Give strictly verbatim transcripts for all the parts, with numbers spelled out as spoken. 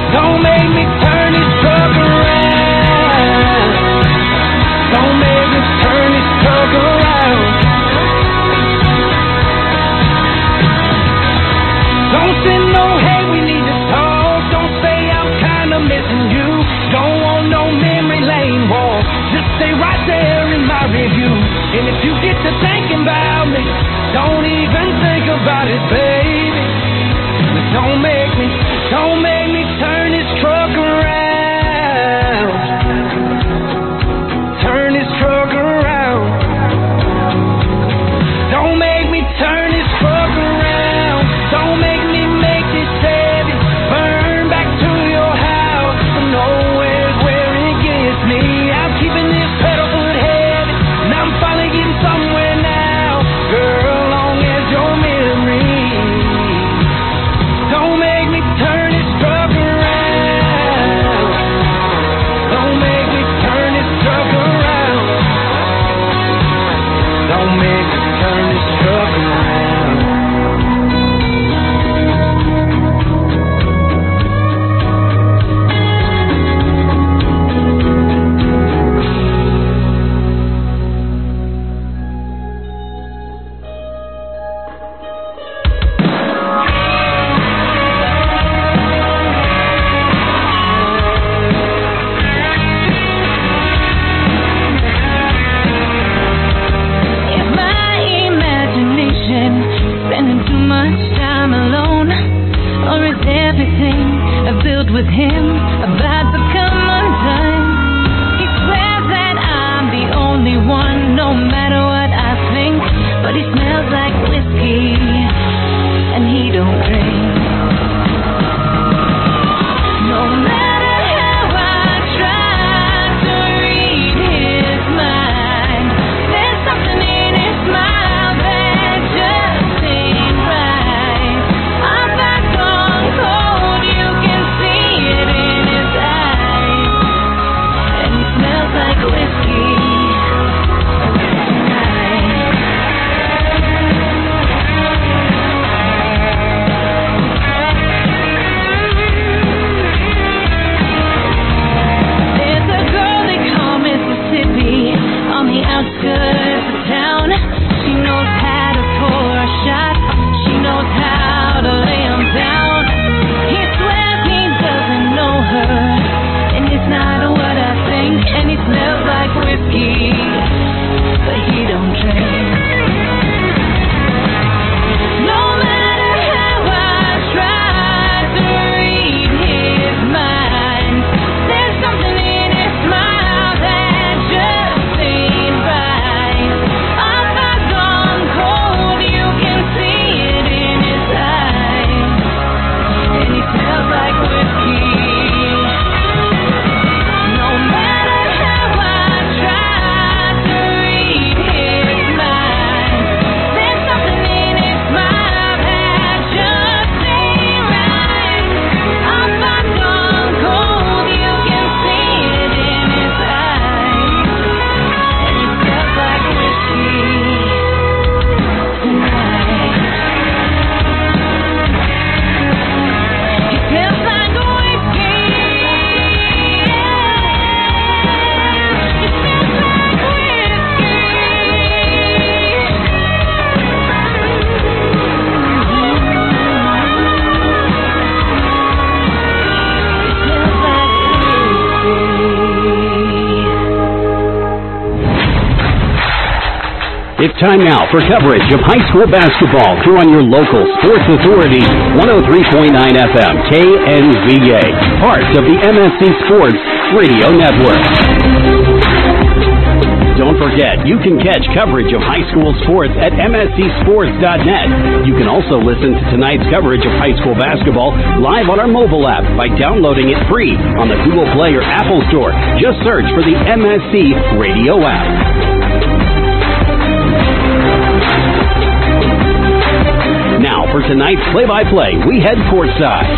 Don't make me turn this truck around. Don't make me turn this truck around. Don't send no hate, we need to talk. Don't say I'm kinda missing you. Don't want no memory lane walk. Just stay right there in my review. And if you get to thinking about me, don't even think about it, baby. But don't make me, don't make me turn this truck around. Turn this truck around. Don't make me turn this truck around. Don't make me make this heavy. Burn back to your house. Nowhere's where it gets me. I'm keeping this pedal foot heavy, and I'm finally getting somewhere now. Girl, long as your memory. Don't make me turn this truck around. Don't make me turn this truck around. Don't make me turn this truck around. Is my imagination spending too much time alone? Or is everything I built with him about to come undone? He swears that I'm the only one, no matter what I think. But he smells like whiskey, and he don't drink. No matter how I try to read his mind, there's something in his smile that just ain't right. I've got gone cold, you can see it in his eyes, and he smells like whiskey tonight. There's a girl they call Mississippi on the outskirts of town. She knows how to pour a shot. She knows how to lay 'em down. He swears he doesn't know her, and it's not what I think. And he smells like whiskey, but he don't drink. No matter how I try to read his mind, there's something in his smile that just ain't right. I've got gone cold, you can see it in his eyes, and he smells like whiskey. No matter how I try to read his mind, there's something in his smile that just ain't right. I've got gone cold, you can see it in his eyes, and he smells like whiskey tonight. He smells like whiskey. He smells like whiskey. It's time now for coverage of high school basketball here on your local sports authority, one oh three point nine F M, K N Z A, part of the M S C Sports Radio Network. Don't forget, you can catch coverage of high school sports at M S C sports dot net. You can also listen to tonight's coverage of high school basketball live on our mobile app by downloading it free on the Google Play or Apple Store. Just search for the M S C Radio app. Now, for tonight's play-by-play, we head courtside.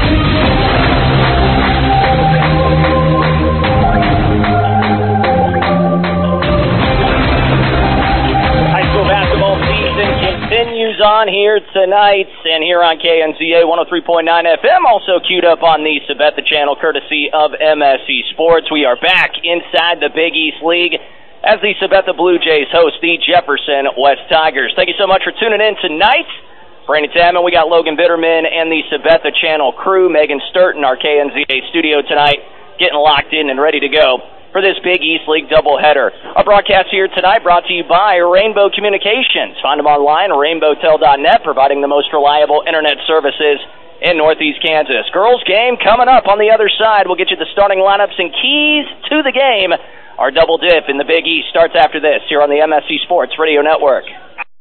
High school basketball season continues on. on here tonight and here on K N Z A one oh three point nine F M, also queued up on the Sabetha channel, courtesy of M S C Sports. We are back inside the Big East League as the Sabetha Blue Jays host the Jefferson West Tigers. Thank you so much for tuning in tonight. Brandon Tadman, we got Logan Bitterman and the Sabetha channel crew, Megan Sturton, our K N Z A studio tonight, getting locked in and ready to go for this Big East League doubleheader. Our broadcast here tonight brought to you by Rainbow Communications. Find them online at rainbow tel dot net, providing the most reliable internet services in Northeast Kansas. Girls game coming up on the other side. We'll get you the starting lineups and keys to the game. Our double dip in the Big East starts after this here on the M S C Sports Radio Network.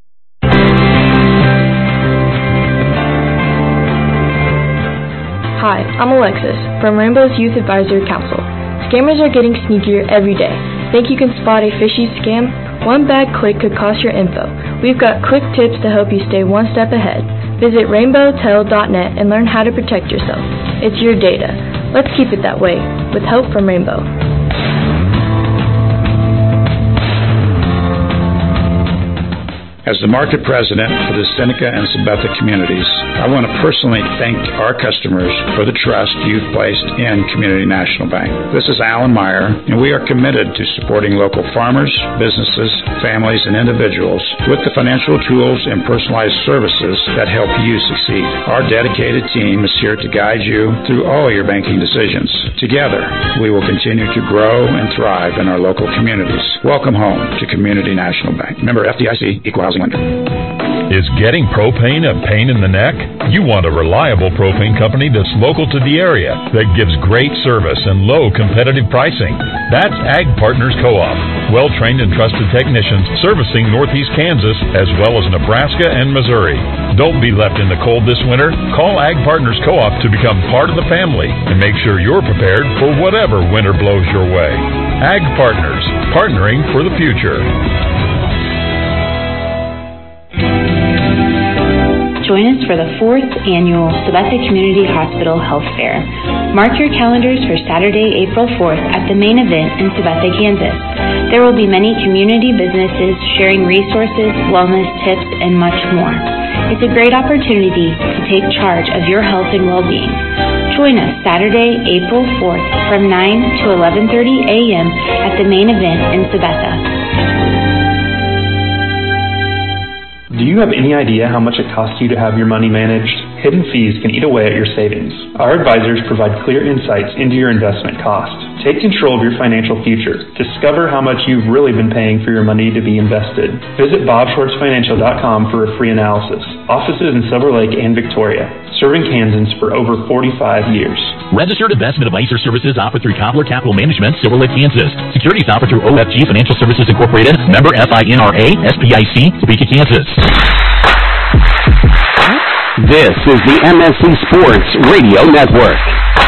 Hi, I'm Alexis from Rainbow's Youth Advisory Council. Scammers are getting sneakier every day. Think you can spot a fishy scam? One bad click could cost your info. We've got quick tips to help you stay one step ahead. Visit rainbow tel dot net and learn how to protect yourself. It's your data. Let's keep it that way, with help from Rainbow. As the market president for the Seneca and Sabetha communities, I want to personally thank our customers for the trust you've placed in Community National Bank. This is Alan Meyer, and we are committed to supporting local farmers, businesses, families, and individuals with the financial tools and personalized services that help you succeed. Our dedicated team is here to guide you through all your banking decisions. Together, we will continue to grow and thrive in our local communities. Welcome home to Community National Bank. Member F D I C, Equal Housing Lender. Is getting propane a pain in the neck? You want a reliable propane company that's local to the area, that gives great service and low competitive pricing. That's Ag Partners Co-op. Well-trained and trusted technicians servicing Northeast Kansas as well as Nebraska and Missouri. Don't be left in the cold this winter. Call Ag Partners Co-op to become part of the family and make sure you're prepared for whatever winter blows your way. Ag Partners, partnering for the future. Join us for the fourth annual Sabetha Community Hospital Health Fair. Mark your calendars for Saturday, April fourth at the main event in Sabetha, Kansas. There will be many community businesses sharing resources, wellness tips, and much more. It's a great opportunity to take charge of your health and well-being. Join us Saturday, April fourth from nine to eleven thirty a.m. at the main event in Sabetha. Do you have any idea how much it costs you to have your money managed? Hidden fees can eat away at your savings. Our advisors provide clear insights into your investment costs. Take control of your financial future. Discover how much you've really been paying for your money to be invested. Visit bob schwartz financial dot com for a free analysis. Offices in Silver Lake and Victoria. Serving Kansans for over forty-five years. Registered investment advisor services offered through Cobbler Capital Management, Silver Lake, Kansas. Securities offered through O F G Financial Services Incorporated, member F I N R A, S P I C, Topeka, Kansas. This is the M S C Sports Radio Network.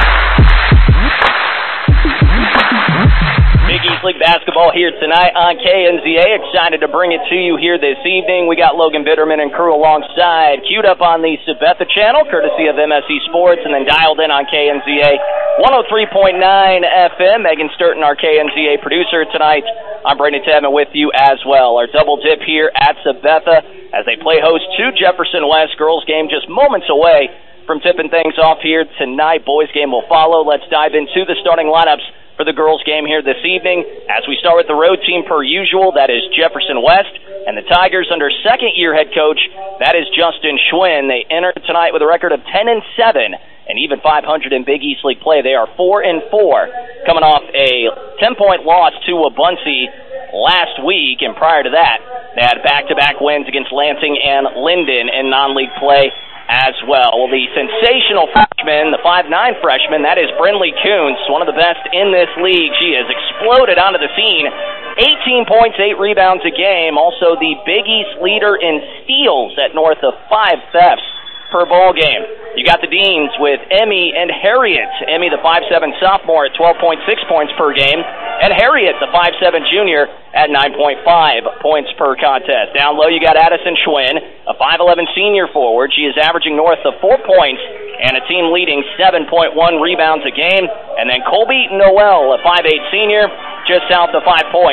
Big East League basketball here tonight on K N Z A. Excited to bring it to you here this evening. We got Logan Bitterman and crew alongside, queued up on the Sabetha channel, courtesy of M S C Sports, and then dialed in on K N Z A one oh three point nine F M. Megan Sturton, our K N Z A producer tonight. I'm Brandon Tadman with you as well. Our double dip here at Sabetha as they play host to Jefferson West. Girls game just moments away from tipping things off here tonight. Boys game will follow. Let's dive into the starting lineups for the girls game here this evening. As we start with the road team per usual, that is Jefferson West, and the Tigers under second-year head coach, that is Justin Schwinn. They entered tonight with a record of ten and seven, and even five hundred in Big East League play. They are four and four, coming off a ten-point loss to Wabaunsee last week, and prior to that, they had back-to-back wins against Lansing and Linden in non-league play as well. Well, the sensational freshman, the five nine freshman, that is Brinley Kuntz, one of the best in this league. She has exploded onto the scene. eighteen points, eight rebounds a game. Also the Big East leader in steals at north of five thefts per ball game. You got the Deans with Emmy and Harriet. Emmy, the five seven sophomore, at twelve point six points per game, and Harriet, the five seven junior, at nine point five points per contest. Down low, you got Addison Schwinn, a five eleven senior forward. She is averaging north of four points and a team-leading seven point one rebounds a game. And then Colby Noel, a five eight senior, just south of five points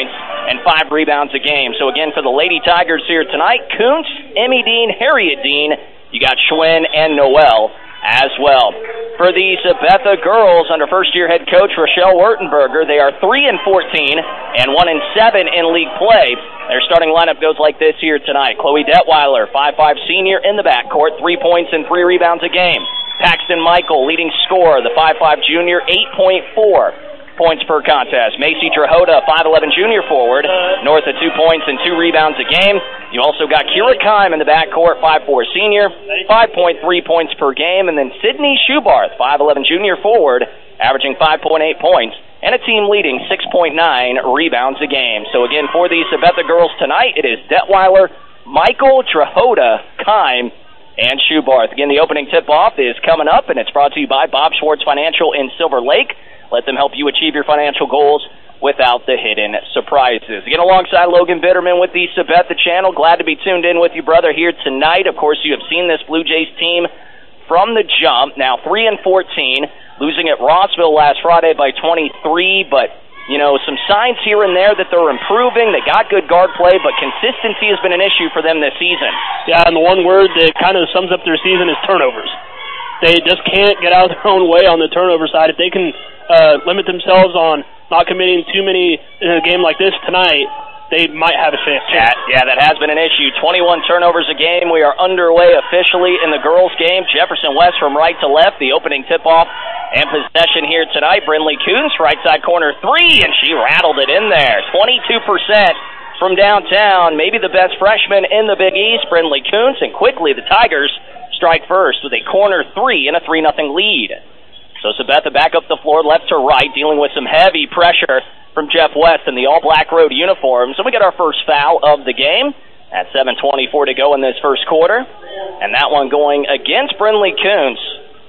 and five rebounds a game. So again, for the Lady Tigers here tonight, Kuntz, Emmy Dean, Harriet Dean, you got Schwinn and Noel as well. For the Sabetha girls, under first-year head coach Rochelle Wurtenberger, they are three and fourteen and one and seven in league play. Their starting lineup goes like this here tonight. Chloe Detweiler, five five senior in the backcourt, three points and three rebounds a game. Paxton Michael, leading scorer, the five five junior, eight point four points per contest. Macy Trahota, five eleven junior forward, north of two points and two rebounds a game. You also got Kira Kime in the backcourt, five four senior, five point three points per game. And then Sydney Schubarth, five eleven junior forward, averaging five point eight points, and a team leading six point nine rebounds a game. So again, for the Sabetha girls tonight, it is Detweiler, Michael, Trahota, Kime, and Schubarth. Again, the opening tip-off is coming up, and it's brought to you by Bob Schwartz Financial in Silver Lake. Let them help you achieve your financial goals without the hidden surprises. Again, alongside Logan Bitterman with the Sabetha channel. Glad to be tuned in with you, brother, here tonight. Of course, you have seen this Blue Jays team from the jump. Now three and fourteen, losing at Rossville last Friday by twenty-three, but, you know, some signs here and there that they're improving. They got good guard play, but consistency has been an issue for them this season. Yeah, and the one word that kind of sums up their season is turnovers. They just can't get out of their own way on the turnover side. If they can uh, limit themselves on not committing too many in a game like this tonight, they might have a chance. Yeah, yeah, that has been an issue. twenty-one turnovers a game. We are underway officially in the girls' game. Jefferson West from right to left, the opening tip-off and possession here tonight. Brindley Kuntz, right side corner three, and she rattled it in there. twenty-two percent from downtown. Maybe the best freshman in the Big East, Brindley Kuntz, and quickly the Tigers strike first with a corner three and a three nothing lead. So Sabetha back up the floor, left to right, dealing with some heavy pressure from Jeff West in the all-black road uniforms. And we get our first foul of the game at seven twenty-four to go in this first quarter. And that one going against Brindley Kuntz.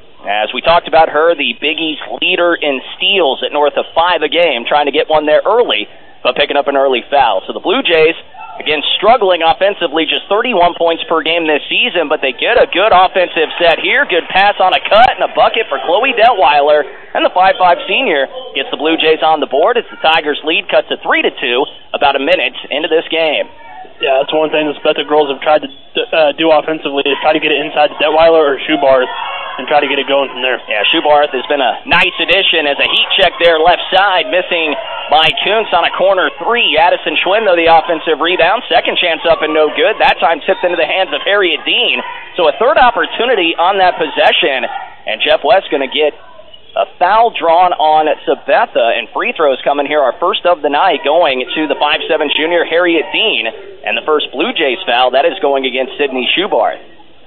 As we talked about her, the Big East leader in steals at north of five a game, trying to get one there early, but picking up an early foul. So the Blue Jays, again, struggling offensively, just thirty-one points per game this season, but they get a good offensive set here. Good pass on a cut and a bucket for Chloe Detweiler, and the five five senior gets the Blue Jays on the board as the Tigers' lead cuts to three to two about a minute into this game. Yeah, that's one thing the Sabetha girls have tried to uh, do offensively, is try to get it inside to Detweiler or Schubarth and try to get it going from there. Yeah, Schubarth has been a nice addition as a heat check there left side, missing by Kuntz on a corner three. Addison Schwinn, though, the offensive rebound. Second chance up and no good. That time tipped into the hands of Harriet Dean. So a third opportunity on that possession, and Jeff West going to get a foul drawn on Sabetha, and free throws coming here, our first of the night, going to the five seven junior Harriet Dean, and the first Blue Jays foul, that is going against Sydney Schubarth.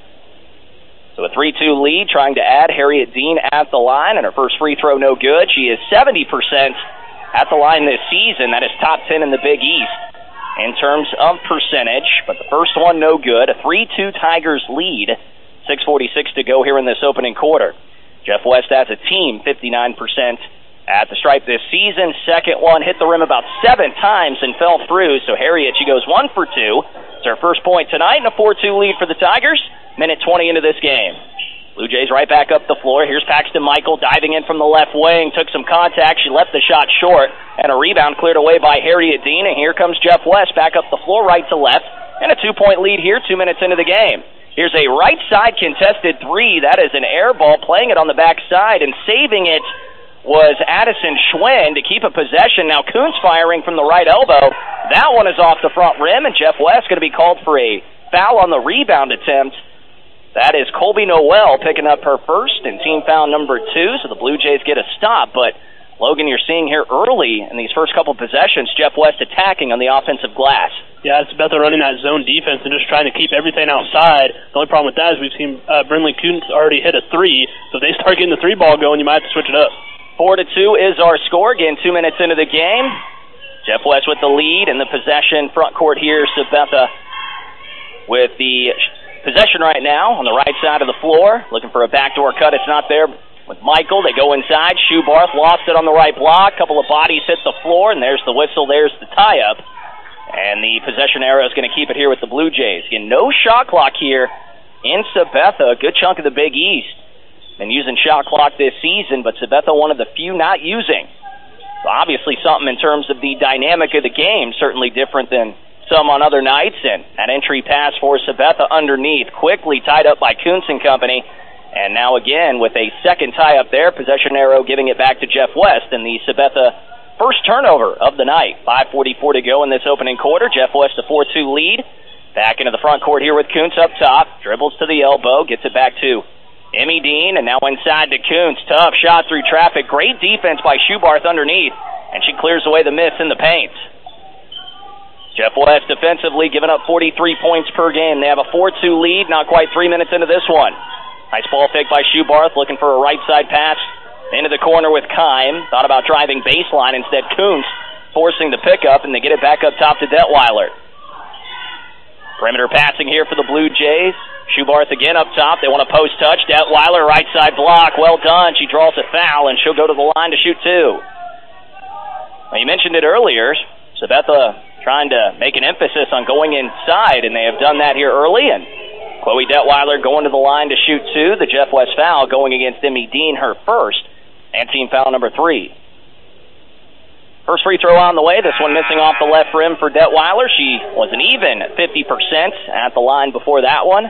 So a three two lead, trying to add Harriet Dean at the line, and her first free throw no good. She is seventy percent at the line this season. That is top ten in the Big East in terms of percentage, but the first one no good. A three two Tigers lead, six forty-six to go here in this opening quarter. Jeff West as a team, fifty-nine percent at the stripe this season. Second one hit the rim about seven times and fell through, so Harriet, she goes one for two. It's her first point tonight, and a four two lead for the Tigers. Minute twenty into this game. Blue Jays right back up the floor. Here's Paxton Michael diving in from the left wing, took some contact. She left the shot short, and a rebound cleared away by Harriet Dean, and here comes Jeff West back up the floor right to left, and a two-point lead here, two minutes into the game. Here's a right side contested three. That is an air ball, playing it on the back side, and saving it was Addison Schwinn to keep a possession. Now Kuntz firing from the right elbow. That one is off the front rim, and Jeff West going to be called for a foul on the rebound attempt. That is Colby Noel picking up her first and team foul number two, so the Blue Jays get a stop. But, Logan, you're seeing here early in these first couple possessions, Jeff West attacking on the offensive glass. Yeah, it's about running that zone defense and just trying to keep everything outside. The only problem with that is we've seen uh, Brindley Kuntz already hit a three, so if they start getting the three ball going, you might have to switch it up. Four to two is our score. Again, two minutes into the game. Jeff West with the lead and the possession front court here. Sabetha with the possession right now on the right side of the floor. Looking for a backdoor cut. It's not there with Michael. They go inside. Schubarth lost it on the right block. Couple of bodies hit the floor, and there's the whistle. There's the tie-up. And the possession arrow is going to keep it here with the Blue Jays. Again, no shot clock here in Sabetha. A good chunk of the Big East been using shot clock this season, but Sabetha one of the few not using. So obviously something in terms of the dynamic of the game, certainly different than some on other nights. And that entry pass for Sabetha underneath, quickly tied up by Kuntz and company. And now again with a second tie up there, possession arrow giving it back to Jeff West, and the Sabetha first turnover of the night. five forty-four to go in this opening quarter. Jeff West a four two lead. Back into the front court here with Kuntz up top. Dribbles to the elbow, gets it back to Emmy Dean, and now inside to Kuntz. Tough shot through traffic. Great defense by Schubarth underneath, and she clears away the miss in the paint. Jeff West defensively giving up forty-three points per game. They have a four two lead, not quite three minutes into this one. Nice ball fake by Schubarth, looking for a right side pass into the corner with Kime. Thought about driving baseline, instead Kuntz forcing the pickup, and they get it back up top to Detweiler. Perimeter passing here for the Blue Jays. Schubarth again up top. They want a post touch. Detweiler, right side block. Well done. She draws a foul, and she'll go to the line to shoot two. Well, you mentioned it earlier. Sabetha trying to make an emphasis on going inside, and they have done that here early. And Chloe Detweiler going to the line to shoot two. The Jeff West foul going against Emmy Dean, her first, and team foul number three. First free throw on the way. This one missing off the left rim for Detweiler. She was an even fifty percent at the line before that one.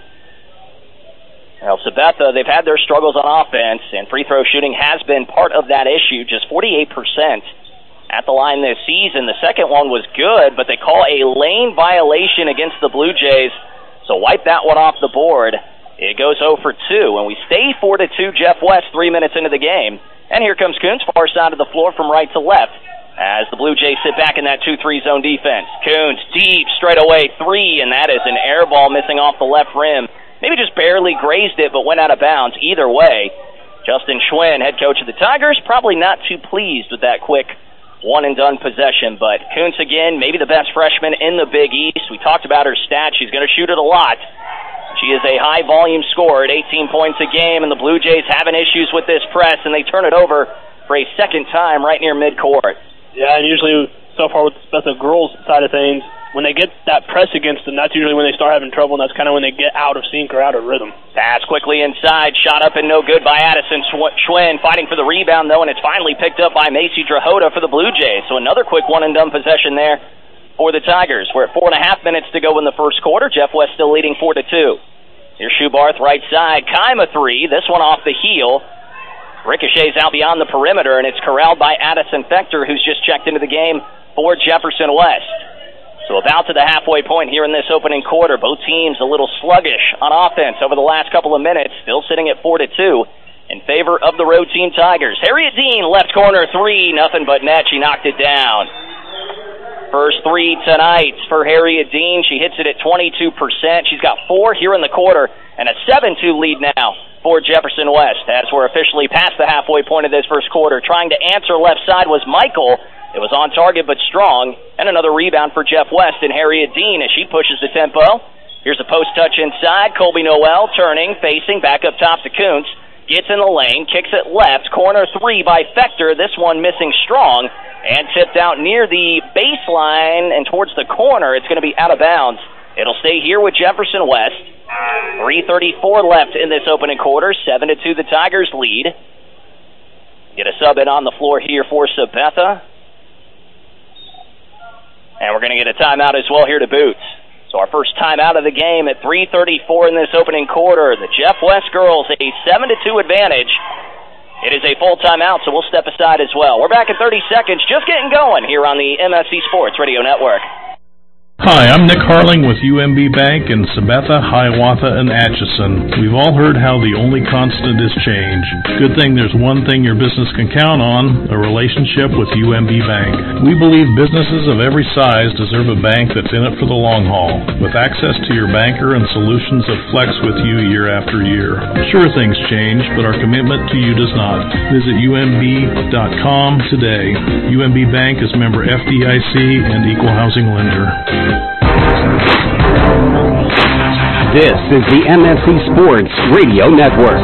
Well, Sabetha, they've had their struggles on offense, and free throw shooting has been part of that issue. Just forty-eight percent at the line this season. The second one was good, but they call a lane violation against the Blue Jays. So wipe that one off the board. It goes zero for two, and we stay four to two Jeff West three minutes into the game. And here comes Kuntz, far side of the floor from right to left, as the Blue Jays sit back in that two three zone defense. Kuntz deep, straight away three, and that is an air ball missing off the left rim. Maybe just barely grazed it, but went out of bounds. Either way, Justin Schwinn, head coach of the Tigers, probably not too pleased with that quick one-and-done possession. But Kuntz, again, maybe the best freshman in the Big East. We talked about her stats. She's going to shoot it a lot. She is a high-volume scorer at eighteen points a game, and the Blue Jays having issues with this press, and they turn it over for a second time right near midcourt. Yeah, and usually so far with the girls' side of things, when they get that press against them, that's usually when they start having trouble, and that's kind of when they get out of sync or out of rhythm. Pass quickly inside, shot up and no good by Addison Schwinn, fighting for the rebound, though, and it's finally picked up by Macy Drahota for the Blue Jays. So another quick one-and-done possession there for the Tigers. We're at four and a half minutes to go in the first quarter. Jeff West still leading four to two. Here's Schubarth, right side. Kime a three. This one off the heel. Ricochets out beyond the perimeter, and it's corralled by Addison Fector, who's just checked into the game for Jefferson West. So about to the halfway point here in this opening quarter. Both teams a little sluggish on offense over the last couple of minutes. Still sitting at four to two in favor of the road team Tigers. Harriet Dean, left corner three, nothing but net. She knocked it down. First three tonight for Harriet Dean. She hits it at twenty-two percent. She's got four here in the quarter and a seven two lead now for Jefferson West as we're officially past the halfway point of this first quarter. Trying to answer left side was Michael. It was on target but strong. And another rebound for Jeff West and Harriet Dean as she pushes the tempo. Here's a post touch inside. Colby Noel turning, facing, back up top to Kuntz. Gets in the lane, kicks it left. Corner three by Fector. This one missing strong. And tipped out near the baseline and towards the corner. It's going to be out of bounds. It'll stay here with Jefferson West. three thirty-four left in this opening quarter. seven to two the Tigers lead. Get a sub in on the floor here for Sabetha. And we're going to get a timeout as well here to boot. So our first timeout of the game at three thirty-four in this opening quarter. The Jeff West girls a seven to two advantage. It is a full timeout, so we'll step aside as well. We're back in thirty seconds, just getting going here on the M S C Sports Radio Network. Hi, I'm Nick Harling with U M B Bank in Sabetha, Hiawatha, and Atchison. We've all heard how the only constant is change. Good thing there's one thing your business can count on, a relationship with U M B Bank. We believe businesses of every size deserve a bank that's in it for the long haul, with access to your banker and solutions that flex with you year after year. Sure, things change, but our commitment to you does not. Visit U M B dot com today. U M B Bank is member F D I C and equal housing lender. This is the M S C Sports Radio Network.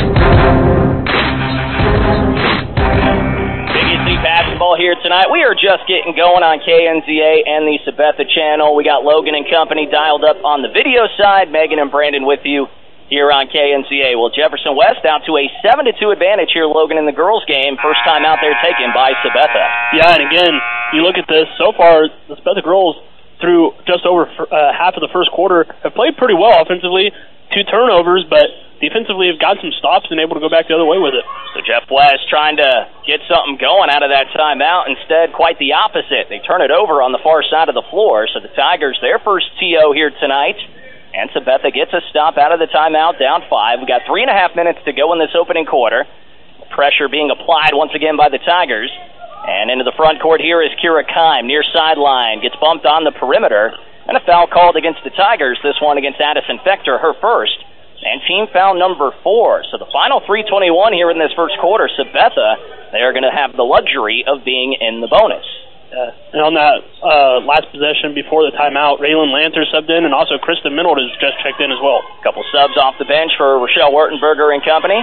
Big East basketball here tonight. We are just getting going on K N Z A and the Sabetha channel. We got Logan and company dialed up on the video side. Megan and Brandon with you here on K N Z A. Well, Jefferson West out to a seven to two advantage here, Logan, in the girls' game. First time out there taken by Sabetha. Yeah, and again, you look at this, so far, the Sabetha girls, through just over uh, half of the first quarter, have played pretty well offensively. Two turnovers, but defensively have got some stops and able to go back the other way with it. So Jeff West trying to get something going out of that timeout. Instead, quite the opposite. They turn it over on the far side of the floor. So the Tigers, their first T O here tonight. And Sabetha gets a stop out of the timeout, down five. We've got three and a half minutes to go in this opening quarter. Pressure being applied once again by the Tigers. And into the front court here is Kira Kime, near sideline. Gets bumped on the perimeter. And a foul called against the Tigers. This one against Addison Fector, her first. And team foul number four. So the final three twenty-one here in this first quarter, Sabetha, they are going to have the luxury of being in the bonus. Uh, and on that uh, last possession before the timeout, Raylan Lanter subbed in, and also Krista Minold has just checked in as well. A couple subs off the bench for Rochelle Wertenberger and company.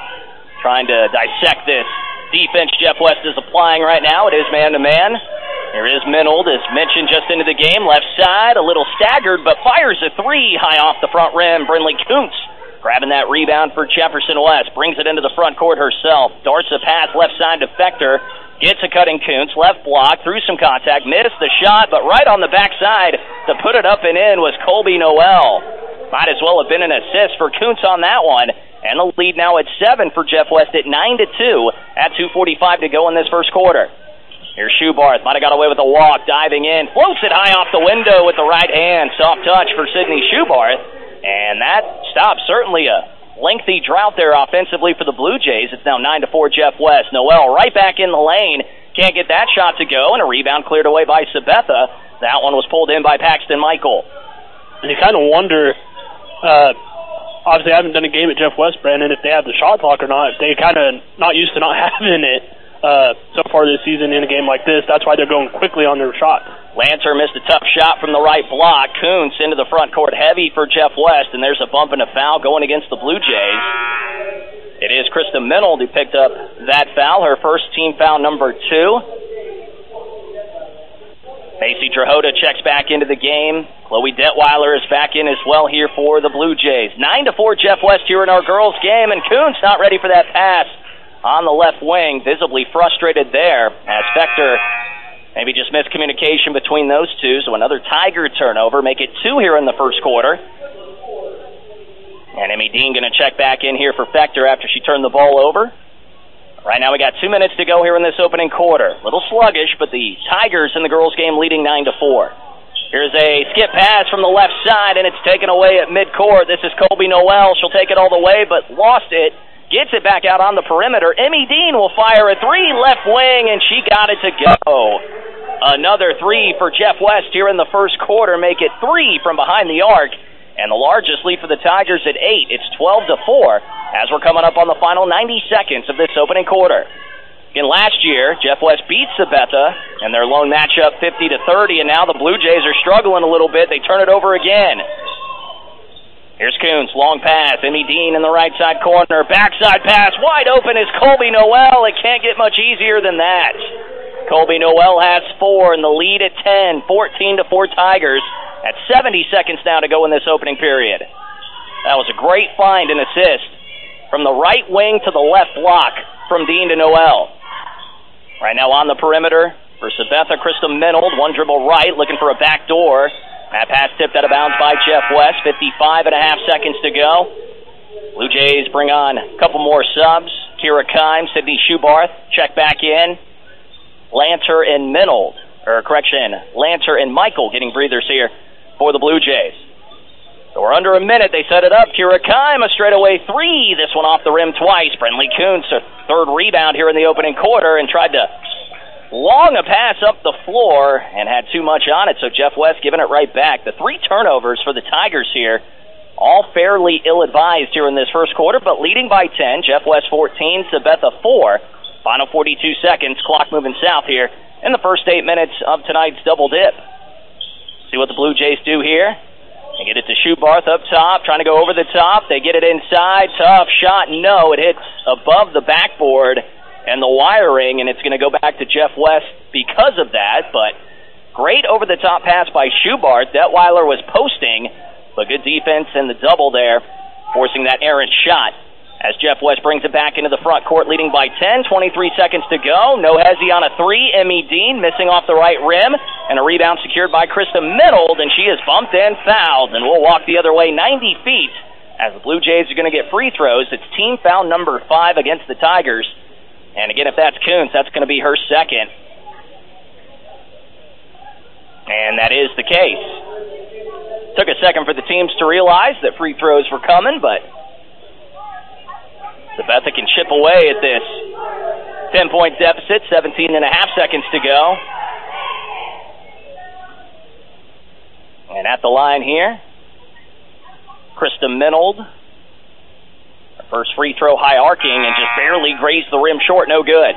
Trying to dissect this defense Jeff West is applying right now. It is man-to-man. Here is Minold, as mentioned, just into the game. Left side, a little staggered, but fires a three high off the front rim. Brindley Kuntz grabbing that rebound for Jefferson West. Brings it into the front court herself. Darts a pass left side to Fector. Gets a cutting Kuntz. Left block, through some contact. Missed the shot, but right on the backside to put it up and in was Colby Noel. Might as well have been an assist for Kuntz on that one. And the lead now at seven for Jeff West at nine to two at two forty-five to go in this first quarter. Here's Schubarth. Might have got away with a walk, diving in. Floats it high off the window with the right hand. Soft touch for Sydney Schubarth. And that stops certainly a lengthy drought there offensively for the Blue Jays. It's now nine to four Jeff West. Noel right back in the lane. Can't get that shot to go, and a rebound cleared away by Sabetha. That one was pulled in by Paxton Michael. And you kind of wonder, uh, obviously I haven't done a game at Jeff West, Brandon, if they have the shot clock or not. If they kind of not used to not having it uh, so far this season in a game like this. That's why they're going quickly on their shot. Lancer missed a tough shot from the right block. Kuntz into the front court heavy for Jeff West, and there's a bump and a foul going against the Blue Jays. It is Krista Minold who picked up that foul, her first team foul number two. Macy Drahota checks back into the game. Chloe Detweiler is back in as well here for the Blue Jays. nine to four Jeff West here in our girls' game, and Kuntz not ready for that pass on the left wing, visibly frustrated there as Fector maybe just miscommunication between those two, so another Tiger turnover, make it two here in the first quarter. And Emmy Dean going to check back in here for Fector after she turned the ball over. Right now we got two minutes to go here in this opening quarter. A little sluggish, but the Tigers in the girls' game leading nine to four. Here's a skip pass from the left side, and it's taken away at midcourt. This is Colby Noel. She'll take it all the way, but lost it. Gets it back out on the perimeter. Emmy Dean will fire a three left wing, and she got it to go. Another three for Jeff West here in the first quarter. Make it three from behind the arc. And the largest lead for the Tigers at eight. It's twelve to four as we're coming up on the final ninety seconds of this opening quarter. Again, last year, Jeff West beat Sabetha in their lone matchup fifty to thirty, and now the Blue Jays are struggling a little bit. They turn it over again. Here's Kuntz, long pass. Emmy Dean in the right side corner. Backside pass, wide open is Colby Noel. It can't get much easier than that. Colby Noel has four, and the lead at ten, fourteen to four Tigers. At seventy seconds now to go in this opening period. That was a great find and assist from the right wing to the left block from Dean to Noel. Right now on the perimeter for Sabetha, Krista Minold, one dribble right, looking for a back door. That pass tipped out of bounds by Jeff West, fifty-five and a half seconds to go. Blue Jays bring on a couple more subs. Kira Kime, Sydney Schubarth check back in. Lanter and Minold, or correction, Lanter and Michael getting breathers here for the Blue Jays. So we're under a minute. They set it up. Kira Kime, a straightaway three. This one off the rim twice. Brindley Kuntz, a third rebound here in the opening quarter, and tried to long a pass up the floor and had too much on it, so Jeff West giving it right back. The three turnovers for the Tigers here, all fairly ill-advised here in this first quarter, but leading by ten. Jeff West fourteen, Sabetha four. Final forty-two seconds. Clock moving south here in the first eight minutes of tonight's double dip. See what the Blue Jays do here. They get it to Schubarth up top, trying to go over the top. They get it inside. Tough shot. No, it hits above the backboard and the wiring, and it's going to go back to Jeff West because of that. But great over-the-top pass by Schubarth. Detweiler was posting, but good defense and the double there forcing that errant shot as Jeff West brings it back into the front court, leading by ten, twenty-three seconds to go. No hezzy on a three. Emmy Dean missing off the right rim, and a rebound secured by Krista Middled, and she is bumped and fouled, and we'll walk the other way ninety feet as the Blue Jays are going to get free throws. It's team foul number five against the Tigers, and again, if that's Kuntz, that's going to be her second. And that is the case. Took a second for the teams to realize that free throws were coming, but Sabetha can chip away at this ten-point deficit, seventeen and a half seconds to go. And at the line here, Krista Minold. Her first free throw high arcing and just barely grazed the rim short, no good.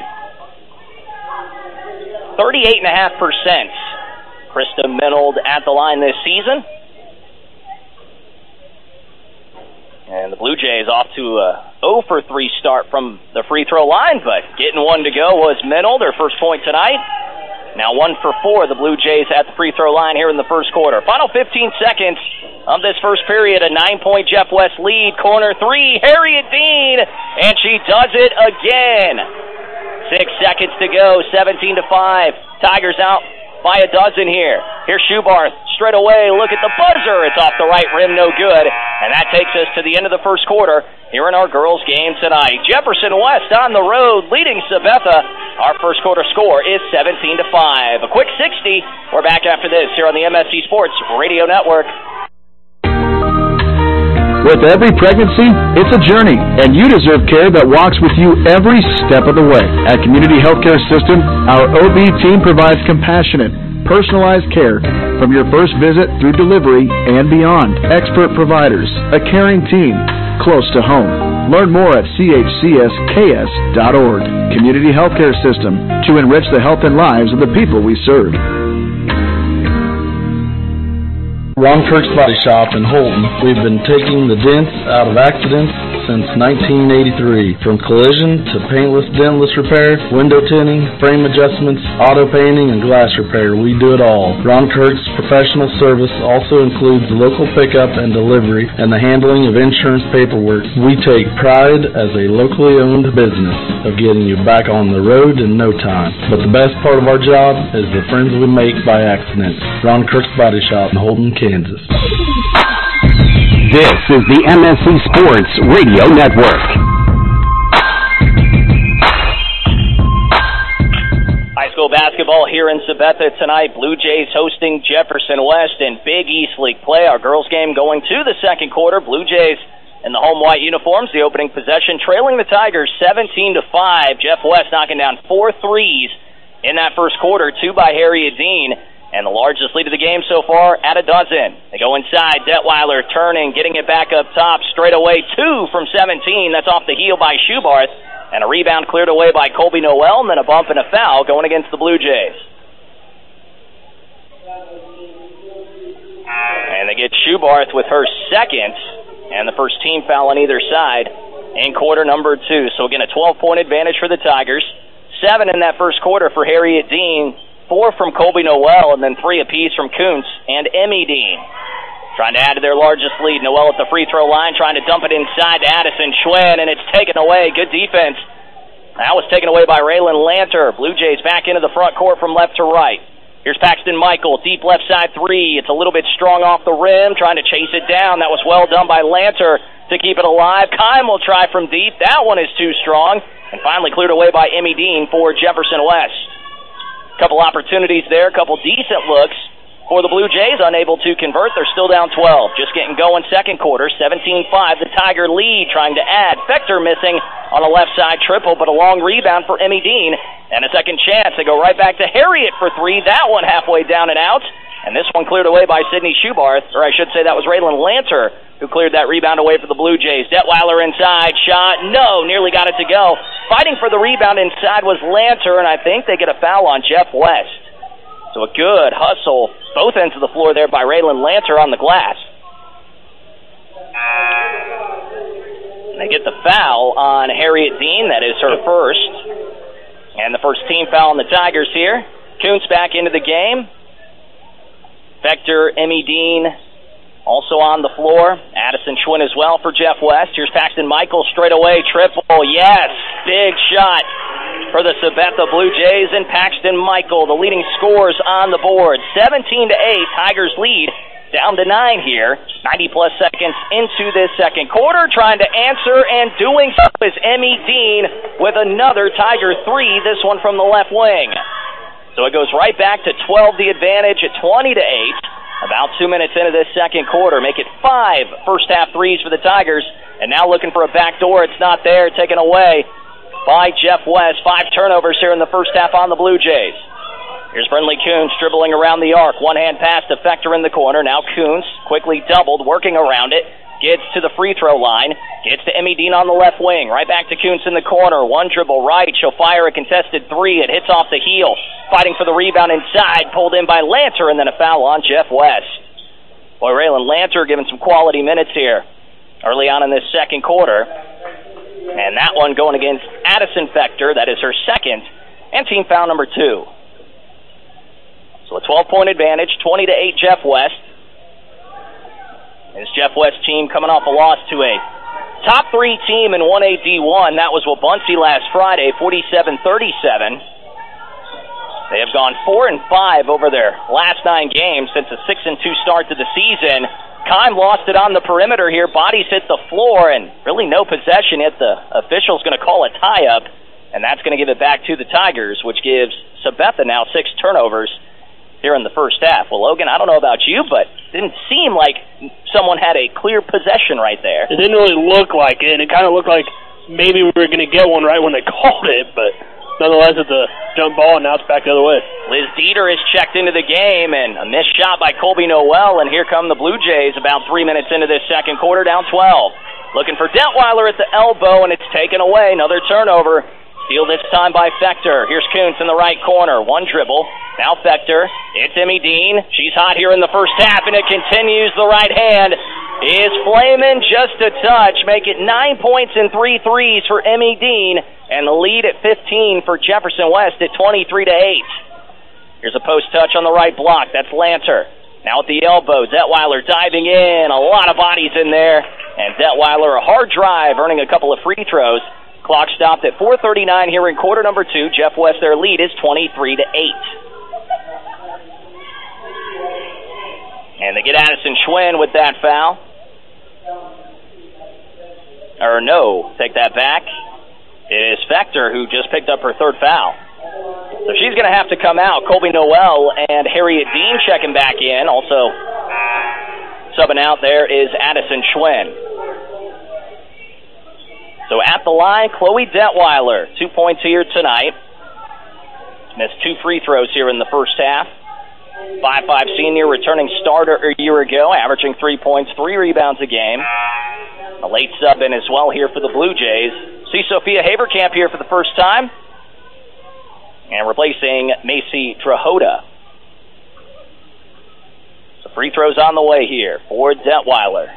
thirty-eight point five percent Krista Minold at the line this season. And the Blue Jays off to a oh for three start from the free throw line, but getting one to go was Minold, her first point tonight. Now one for four, the Blue Jays at the free throw line here in the first quarter. Final fifteen seconds of this first period, a nine-point Jeff West lead. Corner three, Harriet Dean, and she does it again. Six seconds to go, seventeen to five. Tigers out by a dozen here. Here's Schubarth, straight away, look at the buzzer. It's off the right rim, no good. And that takes us to the end of the first quarter here in our girls' game tonight. Jefferson West on the road, leading Sabetha. Our first quarter score is seventeen to five. A quick sixty. We're back after this here on the M S C Sports Radio Network. With every pregnancy, it's a journey, and you deserve care that walks with you every step of the way. At Community Healthcare System, our O B team provides compassionate, personalized care from your first visit through delivery and beyond. Expert providers, a caring team, close to home. Learn more at c h c s k s dot org. Community Healthcare System, to enrich the health and lives of the people we serve. Ron Kirk's Body Shop in Holton. We've been taking the dents out of accidents since nineteen eighty-three. From collision to paintless, dentless repair, window tinting, frame adjustments, auto painting, and glass repair, we do it all. Ron Kirk's professional service also includes local pickup and delivery and the handling of insurance paperwork. We take pride as a locally owned business of getting you back on the road in no time. But the best part of our job is the friends we make by accident. Ron Kirk's Body Shop in Holton, Kansas. This is the M S C Sports Radio Network. High school basketball here in Sabetha tonight. Blue Jays hosting Jefferson West in Big East League play. Our girls game going to the second quarter. Blue Jays in the home white uniforms, the opening possession, trailing the Tigers seventeen to five. Jeff West knocking down four threes in that first quarter, two by Harriet Dean. And the largest lead of the game so far at a dozen. They go inside. Detweiler turning, getting it back up top. Straight away, two from seventeen. That's off the heel by Schubarth. And a rebound cleared away by Colby Noel. And then a bump and a foul going against the Blue Jays. And they get Schubarth with her second. And the first team foul on either side in quarter number two. So again, a twelve-point advantage for the Tigers. Seven in that first quarter for Harriet Dean. Four from Colby Noel, and then three apiece from Kuntz and Emmy Dean. Trying to add to their largest lead. Noel at the free throw line, trying to dump it inside to Addison Schwinn, and it's taken away. Good defense. That was taken away by Raylan Lanter. Blue Jays back into the front court from left to right. Here's Paxton Michael, deep left side three. It's a little bit strong off the rim, trying to chase it down. That was well done by Lanter to keep it alive. Kime will try from deep. That one is too strong. And finally cleared away by Emmy Dean for Jefferson West. Couple opportunities there, couple decent looks for the Blue Jays, unable to convert. They're still down twelve. Just getting going second quarter, seventeen five. The Tiger lead, trying to add. Fector missing on a left side triple, but a long rebound for Emmy Dean. And a second chance. They go right back to Harriet for three. That one halfway down and out. And this one cleared away by Sydney Schubarth, or I should say that was Raylan Lanter who cleared that rebound away for the Blue Jays. Detweiler inside, shot, no, nearly got it to go. Fighting for the rebound inside was Lanter, and I think they get a foul on Jeff West. So a good hustle, both ends of the floor there by Raylan Lanter on the glass. And they get the foul on Harriet Dean, that is her first. And the first team foul on the Tigers here. Kuntz back into the game. Fector, Emmy Dean, Also on the floor, Addison Schwinn as well for Jeff West. Here's Paxton Michael straight away, triple, yes, big shot for the Sabetha Blue Jays, and Paxton Michael, the leading scorers on the board. seventeen to eight, Tigers lead down to nine here. ninety plus seconds into this second quarter, trying to answer, and doing so is Emmy Dean with another Tiger three, this one from the left wing. So it goes right back to twelve the advantage at twenty to eight. About two minutes into this second quarter, make it five first-half threes for the Tigers, and now looking for a back door. It's not there, taken away by Jeff West. Five turnovers here in the first half on the Blue Jays. Here's Brentley Coons dribbling around the arc. One-hand pass to Fector in the corner. Now Coons quickly doubled, working around it. Gets to the free throw line. Gets to Emmy Dean on the left wing. Right back to Coons in the corner. One dribble right. She'll fire a contested three. It hits off the heel. Fighting for the rebound inside. Pulled in by Lanter, and then a foul on Jeff West. Boy, Raylan Lanter giving some quality minutes here early on in this second quarter. And that one going against Addison Fector. That is her second. And team foul number two. So a twelve-point advantage. twenty to eight Jeff West. This Jeff West team coming off a loss to a top three team in one A D one. That was Wabaunsee last Friday, forty-seven thirty-seven. They have gone four and five over their last nine games since a six and two start to the season. Keim lost it on the perimeter here. Bodies hit the floor, and really no possession yet. The official's going to call a tie-up, and that's going to give it back to the Tigers, which gives Sabetha now six turnovers here in the first half. Well, Logan, I don't know about you, but it didn't seem like someone had a clear possession right there. It didn't really look like it, and it kind of looked like maybe we were going to get one right when they called it, but nonetheless, it's a jump ball, and now it's back the other way. Liz Dieter is checked into the game, and a missed shot by Colby Noel, and here come the Blue Jays about three minutes into this second quarter, down twelve. Looking for Detweiler at the elbow, and it's taken away. Another turnover. Steal this time by Fector. Here's Kuntz in the right corner. One dribble. Now Fector. It's Emmy Dean. She's hot here in the first half, and it continues. The right hand is flaming just a touch. Make it nine points and three threes for Emmy Dean, and the lead at fifteen for Jefferson West at twenty-three to eight. Here's a post touch on the right block. That's Lanter. Now at the elbow, Detweiler diving in. A lot of bodies in there, and Detweiler a hard drive, earning a couple of free throws. Clock stopped at four thirty-nine here in quarter number two. Jeff West, their lead is twenty-three to eight. And they get Addison Schwinn with that foul. Or no, take that back. It is Fector who just picked up her third foul. So she's going to have to come out. Colby Noel and Harriet Dean checking back in. Also subbing out there is Addison Schwinn. So at the line, Chloe Detweiler, two points here tonight. Missed two free throws here in the first half. five five senior, returning starter a year ago, averaging three points, three rebounds a game. A late sub in as well here for the Blue Jays. See Sophia Haverkamp here for the first time. And replacing Macy Trahota. So free throws on the way here for Detweiler.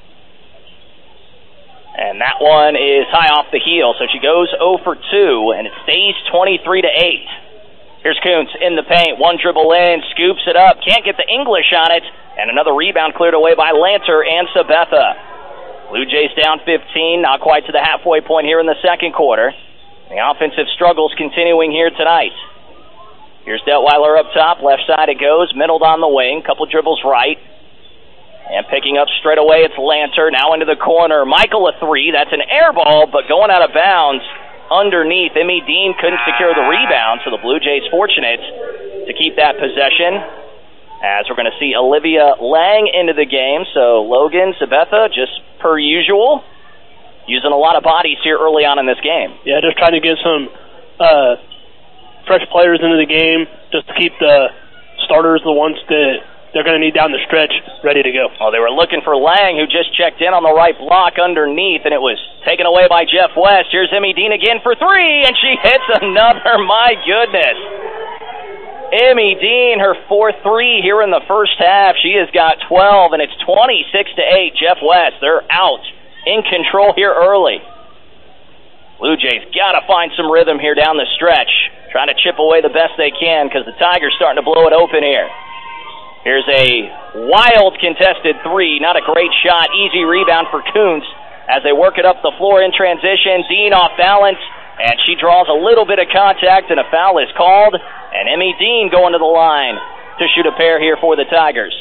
And that one is high off the heel, so she goes zero for two, and it stays twenty-three to eight. Here's Kuntz in the paint, one dribble in, scoops it up, can't get the English on it, and another rebound cleared away by Lanter and Sabetha. Blue Jays down fifteen, not quite to the halfway point here in the second quarter. The offensive struggles continuing here tonight. Here's Detweiler up top, left side it goes, middled on the wing, couple dribbles right. And picking up straight away, it's Lanter, now into the corner. Michael a three, that's an air ball, but going out of bounds underneath. Emmy Dean couldn't secure the rebound, so the Blue Jays fortunate to keep that possession. As we're going to see Olivia Lang into the game, so Logan, Sabetha, just per usual, using a lot of bodies here early on in this game. Yeah, just trying to get some uh, fresh players into the game, just to keep the starters, the ones that they're going to need down the stretch, ready to go. Oh, they were looking for Lang, who just checked in on the right block underneath, and it was taken away by Jeff West. Here's Emmy Dean again for three, and she hits another. My goodness. Emmy Dean, her fourth three here in the first half. She has got twelve, and it's twenty-six to eight. Jeff West, they're out in control here early. Blue Jays got to find some rhythm here down the stretch, trying to chip away the best they can because the Tigers starting to blow it open here. Here's a wild contested three. Not a great shot. Easy rebound for Kuntz as they work it up the floor in transition. Dean off balance, and she draws a little bit of contact, and a foul is called. And Emmy Dean going to the line to shoot a pair here for the Tigers.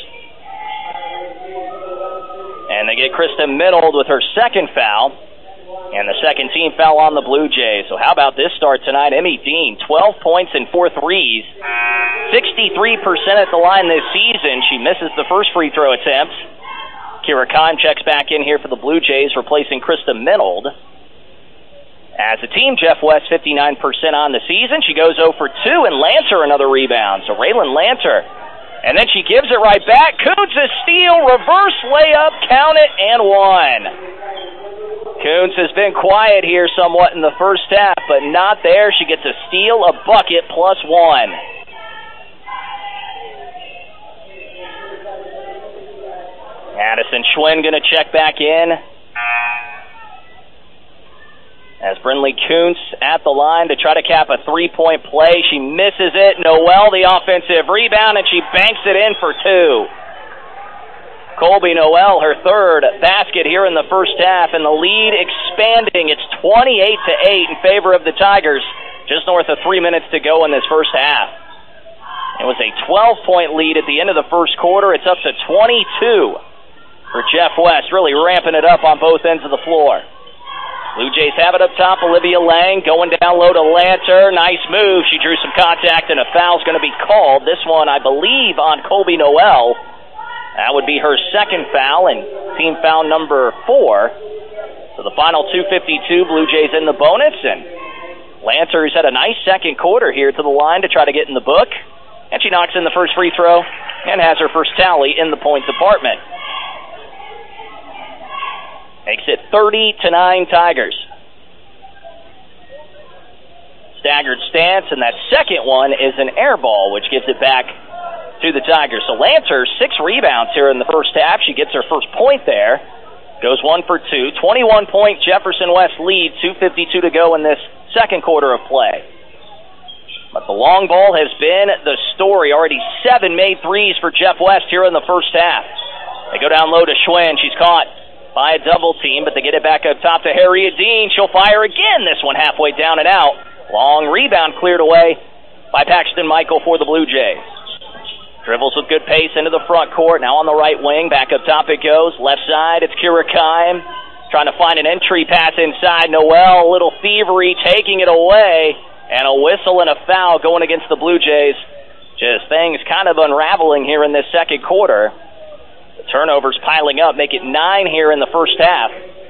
And they get Krista Minold with her second foul. And the second team foul on the Blue Jays. So how about this start tonight? Emmy Dean, twelve points and four threes. sixty-three percent at the line this season. She misses the first free throw attempt. Kira Kime checks back in here for the Blue Jays, replacing Krista Minold. As a team, Jeff West, fifty-nine percent on the season. She goes zero for two, and Lanter another rebound. So Raylan Lanter. And then she gives it right back. Kuntz a steal, reverse layup, count it, and one. Kuntz has been quiet here somewhat in the first half, but not there. She gets a steal, a bucket, plus one. Addison Schwinn going to check back in. As Brinley Kuntz at the line to try to cap a three-point play. She misses it. Noel, the offensive rebound, and she banks it in for two. Colby Noel, her third basket here in the first half, and the lead expanding. It's twenty-eight to eight in favor of the Tigers. Just north of three minutes to go in this first half. It was a twelve-point lead at the end of the first quarter. It's up to twenty-two for Jeff West, really ramping it up on both ends of the floor. Blue Jays have it up top. Olivia Lang going down low to Lanter. Nice move. She drew some contact, and a foul's going to be called. This one, I believe, on Colby Noel. That would be her second foul, and team foul number four. So the final two fifty-two, Blue Jays in the bonus, and Lanter's had a nice second quarter here to the line to try to get in the book. And she knocks in the first free throw and has her first tally in the point department. Makes it thirty to nine Tigers. Staggered stance, and that second one is an air ball, which gives it back to the Tigers. So Lanter, six rebounds here in the first half. She gets her first point there. Goes one for two. twenty-one point Jefferson West lead. two fifty-two to go in this second quarter of play. But the long ball has been the story. Already seven made threes for Jeff West here in the first half. They go down low to Schwinn. She's caught by a double team, but they get it back up top to Harriet Dean. She'll fire again, this one halfway down and out. Long rebound cleared away by Paxton Michael for the Blue Jays. Dribbles with good pace into the front court. Now on the right wing, back up top it goes. Left side, it's Kira Kime. Trying to find an entry pass inside. Noel, a little thievery, taking it away. And a whistle and a foul going against the Blue Jays. Just things kind of unraveling here in this second quarter. The turnovers piling up, make it nine here in the first half.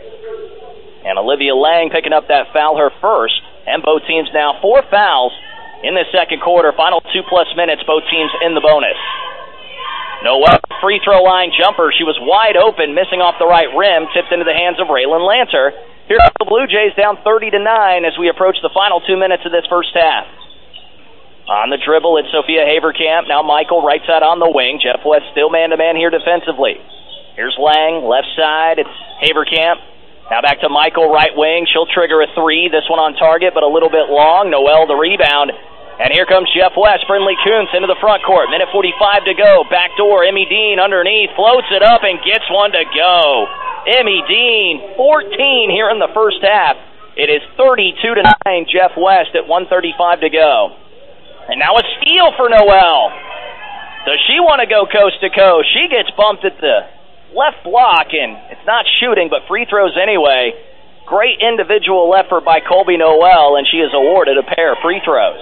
And Olivia Lang picking up that foul, her first. And both teams now four fouls in the second quarter. Final two-plus minutes, both teams in the bonus. Noel, free throw line jumper. She was wide open, missing off the right rim, tipped into the hands of Raylan Lanter. Here are the Blue Jays down thirty to nine as we approach the final two minutes of this first half. On the dribble, it's Sophia Haverkamp. Now Michael, right side on the wing. Jeff West still man-to-man here defensively. Here's Lang, left side. It's Haverkamp. Now back to Michael, right wing. She'll trigger a three. This one on target, but a little bit long. Noel, the rebound. And here comes Jeff West. Brinley Kuntz into the front court. Minute forty-five to go. Back door, Emmy Dean underneath. Floats it up and gets one to go. Emmy Dean, fourteen here in the first half. It is thirty-two to nine, Jeff West at one thirty-five to go. And now a steal for Noel. Does she want to go coast to coast? She gets bumped at the left block, and it's not shooting, but free throws anyway. Great individual effort by Colby Noel, and she is awarded a pair of free throws.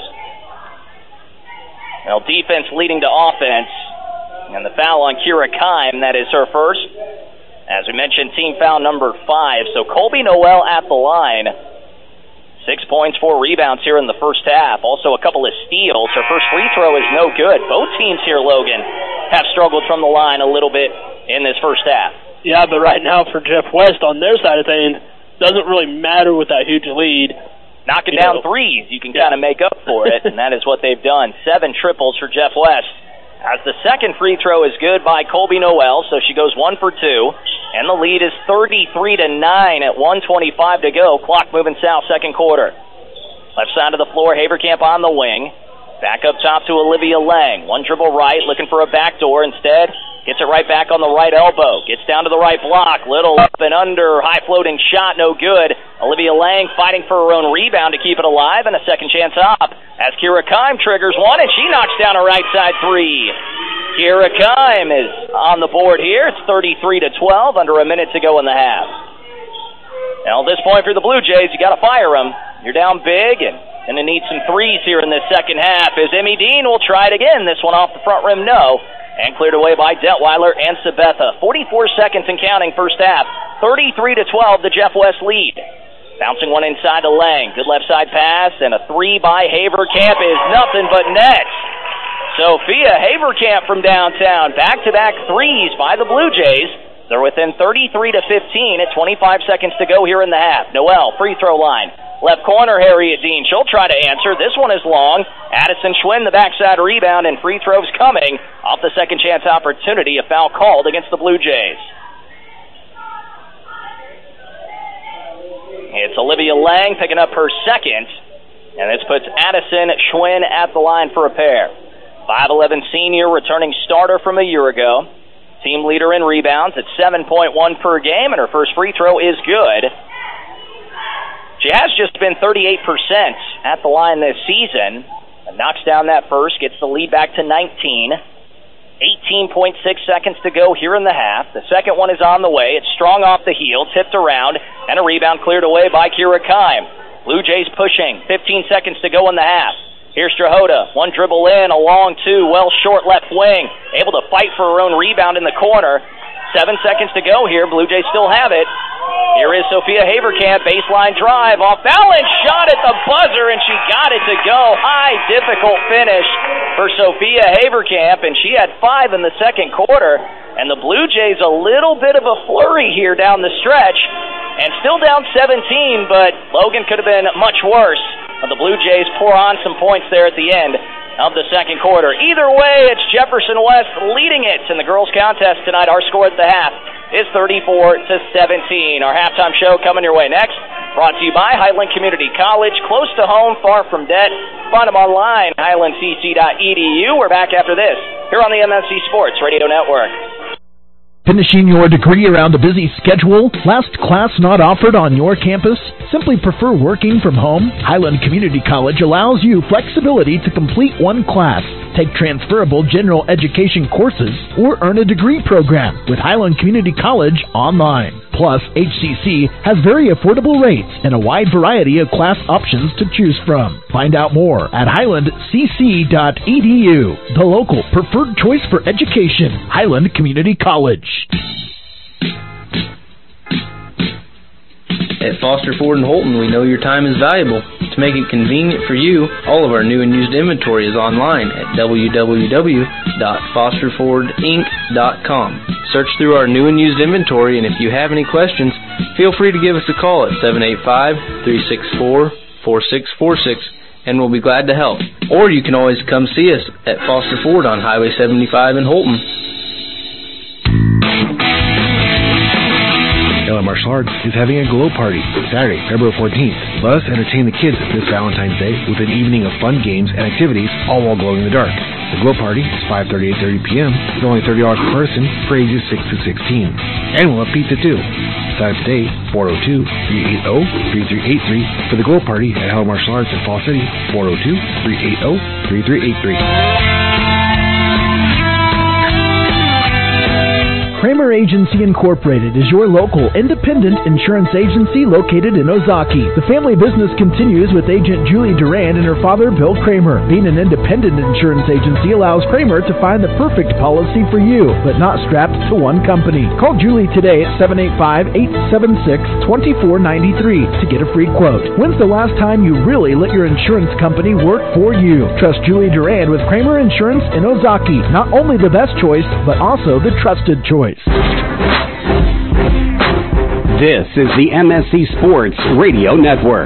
Well, defense leading to offense, and the foul on Kira Kime, that is her first. As we mentioned, team foul number five. So Colby Noel at the line. Six points, four rebounds here in the first half. Also a couple of steals. Her first free throw is no good. Both teams here, Logan, have struggled from the line a little bit in this first half. Yeah, but right now for Jeff West on their side of things, doesn't really matter with that huge lead. Knocking you down know. threes, you can yeah. kind of make up for it, and that is what they've done. Seven triples for Jeff West. As the second free throw is good by Colby Noel, so she goes one for two. And the lead is thirty-three to nine at one twenty-five to go. Clock moving south, second quarter. Left side of the floor, Haverkamp on the wing. Back up top to Olivia Lang. One dribble right, looking for a backdoor. Instead, gets it right back on the right elbow. Gets down to the right block. Little up and under. High floating shot, no good. Olivia Lang fighting for her own rebound to keep it alive, and a second chance up as Kira Kime triggers one, and she knocks down a right side three. Kira Kime is on the board here. It's thirty-three to twelve, under a minute to go in the half. Now, at this point for the Blue Jays, you got to fire them. You're down big, and and they need some threes here in this second half as Emmy Dean will try it again. This one off the front rim, no. And cleared away by Detweiler and Sabetha. forty-four seconds and counting first half. thirty-three to twelve, the Jeff West lead. Bouncing one inside to Lang. Good left side pass, and a three by Haverkamp is nothing but net. Sophia Haverkamp from downtown. Back-to-back threes by the Blue Jays. They're within thirty-three to fifteen at twenty-five seconds to go here in the half. Noel, free throw line. Left corner, Harriet Dean. She'll try to answer. This one is long. Addison Schwinn, the backside rebound, and free throws coming off the second chance opportunity. A foul called against the Blue Jays. It's Olivia Lang picking up her second, and this puts Addison Schwinn at the line for a pair. five eleven senior, returning starter from a year ago. Team leader in rebounds at seven point one per game, and her first free throw is good. She has just been thirty-eight percent at the line this season. And knocks down that first, gets the lead back to nineteen. eighteen point six seconds to go here in the half. The second one is on the way. It's strong off the heel, tipped around, and a rebound cleared away by Kira Kime. Blue Jays pushing, fifteen seconds to go in the half. Here's Strahota, one dribble in, a long two, well short left wing, able to fight for her own rebound in the corner. Seven seconds to go here. Blue Jays still have it. Here is Sophia Haverkamp, baseline drive, off balance, shot at the buzzer, and she got it to go. High, difficult finish for Sophia Haverkamp, and she had five in the second quarter. And the Blue Jays a little bit of a flurry here down the stretch, and still down seventeen, but Logan could have been much worse. But the Blue Jays pour on some points there at the end of the second quarter. Either way, it's Jefferson West leading it in the girls' contest tonight. Our score at the half is thirty-four to seventeen. Our halftime show coming your way next. Brought to you by Highland Community College. Close to home, far from debt. Find them online, highland c c dot e d u. We're back after this here on the M S C Sports Radio Network. Finishing your degree around a busy schedule? Last class not offered on your campus? Simply prefer working from home? Highland Community College allows you flexibility to complete one class, take transferable general education courses, or earn a degree program with Highland Community College online. Plus, H C C has very affordable rates and a wide variety of class options to choose from. Find out more at highland c c dot e d u. The local preferred choice for education, Highland Community College. At Foster Ford in Holton, we know your time is valuable. To make it convenient for you, all of our new and used inventory is online at w w w dot foster ford inc dot com. Search through our new and used inventory, and if you have any questions, feel free to give us a call at seven eight five, three six four, four six four six, and we'll be glad to help. Or you can always come see us at Foster Ford on Highway seventy-five in Holton. Ella Martial Arts is having a glow party Saturday, February fourteenth. Let us entertain the kids this Valentine's Day with an evening of fun games and activities, all while glowing in the dark. The glow party is five thirty to eight thirty p.m. It's only thirty dollars per person for ages six to sixteen. And we'll have pizza too. Sign up today, four oh two, three eight oh, three three eight three for the glow party at Ella Martial Arts in Fall City, four oh two, three eight oh, three three eight three. Kramer Agency Incorporated is your local independent insurance agency located in Ozaki. The family business continues with agent Julie Durand and her father, Bill Kramer. Being an independent insurance agency allows Kramer to find the perfect policy for you, but not strapped to one company. Call Julie today at seven eight five, eight seven six, two four nine three to get a free quote. When's the last time you really let your insurance company work for you? Trust Julie Durand with Kramer Insurance in Ozaki. Not only the best choice, but also the trusted choice. This is the M S C Sports Radio Network.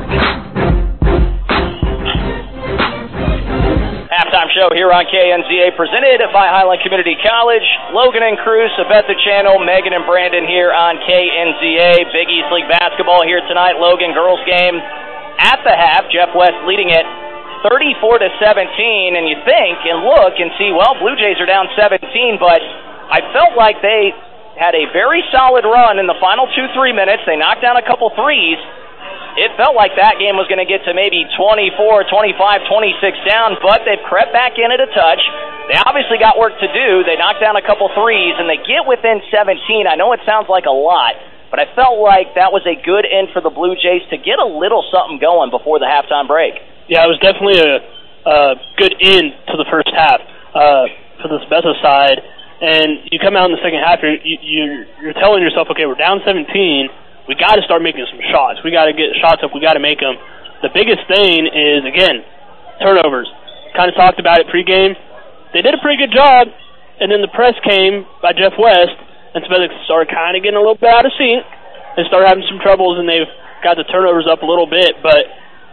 Halftime show here on K N Z A, presented by Highland Community College. Logan and Cruz, Sabetha Channel, Megan and Brandon here on K N Z A. Big East League basketball here tonight. Logan girls game at the half. Jeff West leading it thirty-four to seventeen, and you think and look and see, well, Blue Jays are down seventeen, but I felt like they had a very solid run in the final two, three minutes. They knocked down a couple threes. It felt like that game was going to get to maybe twenty-four, twenty-five, twenty-six down, but they've crept back in at a touch. They obviously got work to do. They knocked down a couple threes, and they get within seventeen. I know it sounds like a lot, but I felt like that was a good end for the Blue Jays to get a little something going before the halftime break. Yeah, it was definitely a, a good end to the first half uh, for the Sabetha side. And you come out in the second half, you're, you're, you're telling yourself, okay, we're down seventeen. We got to start making some shots. We got to get shots up. We got to make them. The biggest thing is, again, turnovers. Kind of talked about it pregame. They did a pretty good job, and then the press came by Jeff West, and Sabetha started kind of getting a little bit out of sync and started having some troubles, and they've got the turnovers up a little bit. But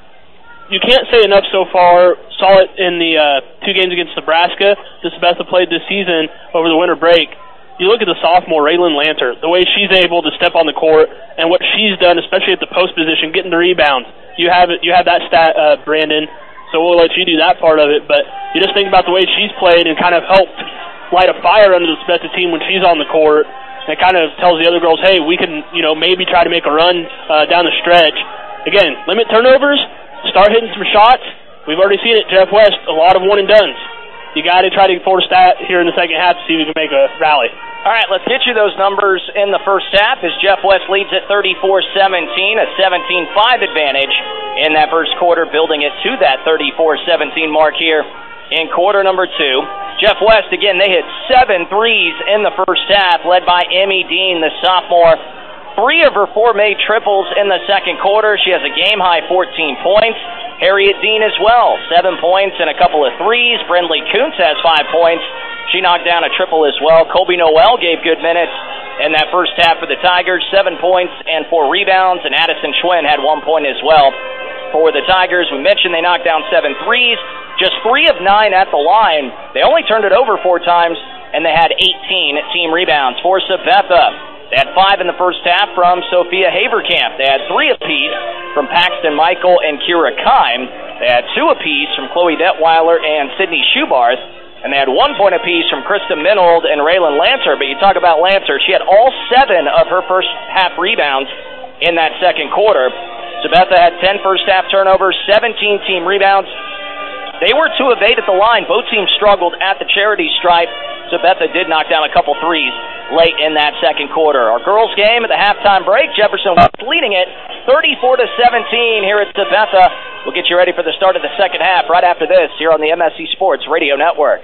you can't say enough so far. Saw it in the uh, two games against Nebraska that Sabetha played this season over the winter break. You look at the sophomore, Raylan Lanter, the way she's able to step on the court and what she's done, especially at the post position, getting the rebounds. You have it. You have that stat, uh, Brandon, so we'll let you do that part of it. But you just think about the way she's played and kind of helped light a fire under the Sabetha team when she's on the court. And it kind of tells the other girls, hey, we can, you know, maybe try to make a run uh, down the stretch. Again, limit turnovers, start hitting some shots. We've already seen it, Jeff West, a lot of one-and-dones. You got to try to force that here in the second half to see if we can make a rally. All right, let's get you those numbers in the first half as Jeff West leads at thirty-four seventeen, a seventeen five advantage in that first quarter, building it to that thirty-four seventeen mark here in quarter number two. Jeff West, again, they hit seven threes in the first half, led by Emmy Dean, the sophomore. Three of her four made triples in the second quarter. She has a game-high fourteen points. Harriet Dean as well, seven points and a couple of threes. Brindley Kuntz has five points. She knocked down a triple as well. Colby Noel gave good minutes in that first half for the Tigers, seven points and four rebounds, and Addison Schwinn had one point as well for the Tigers. We mentioned they knocked down seven threes, just three of nine at the line. They only turned it over four times, and they had eighteen team rebounds for Sabetha. They had five in the first half from Sophia Haverkamp. They had three apiece from Paxton Michael and Kira Kime. They had two apiece from Chloe Detweiler and Sydney Schubarth. And they had one point apiece from Krista Minold and Raylan Lanter. But you talk about Lanter, she had all seven of her first half rebounds in that second quarter. Sabetha had ten first half turnovers, seventeen team rebounds. They were two of eight at the line. Both teams struggled at the charity stripe. Sabetha did knock down a couple threes late in that second quarter. Our girls' game at the halftime break, Jefferson West leading it thirty-four to seventeen here at Sabetha. We'll get you ready for the start of the second half right after this here on the M S C Sports Radio Network.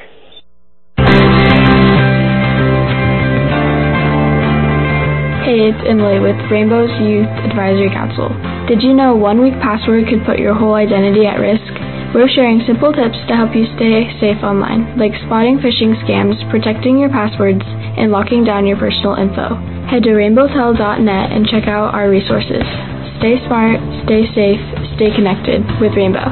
Hey, it's Inlay with Rainbow's Youth Advisory Council. Did you know one weak password could put your whole identity at risk? We're sharing simple tips to help you stay safe online, like spotting phishing scams, protecting your passwords, and locking down your personal info. Head to rainbow tel dot net and check out our resources. Stay smart, stay safe, stay connected with Rainbow.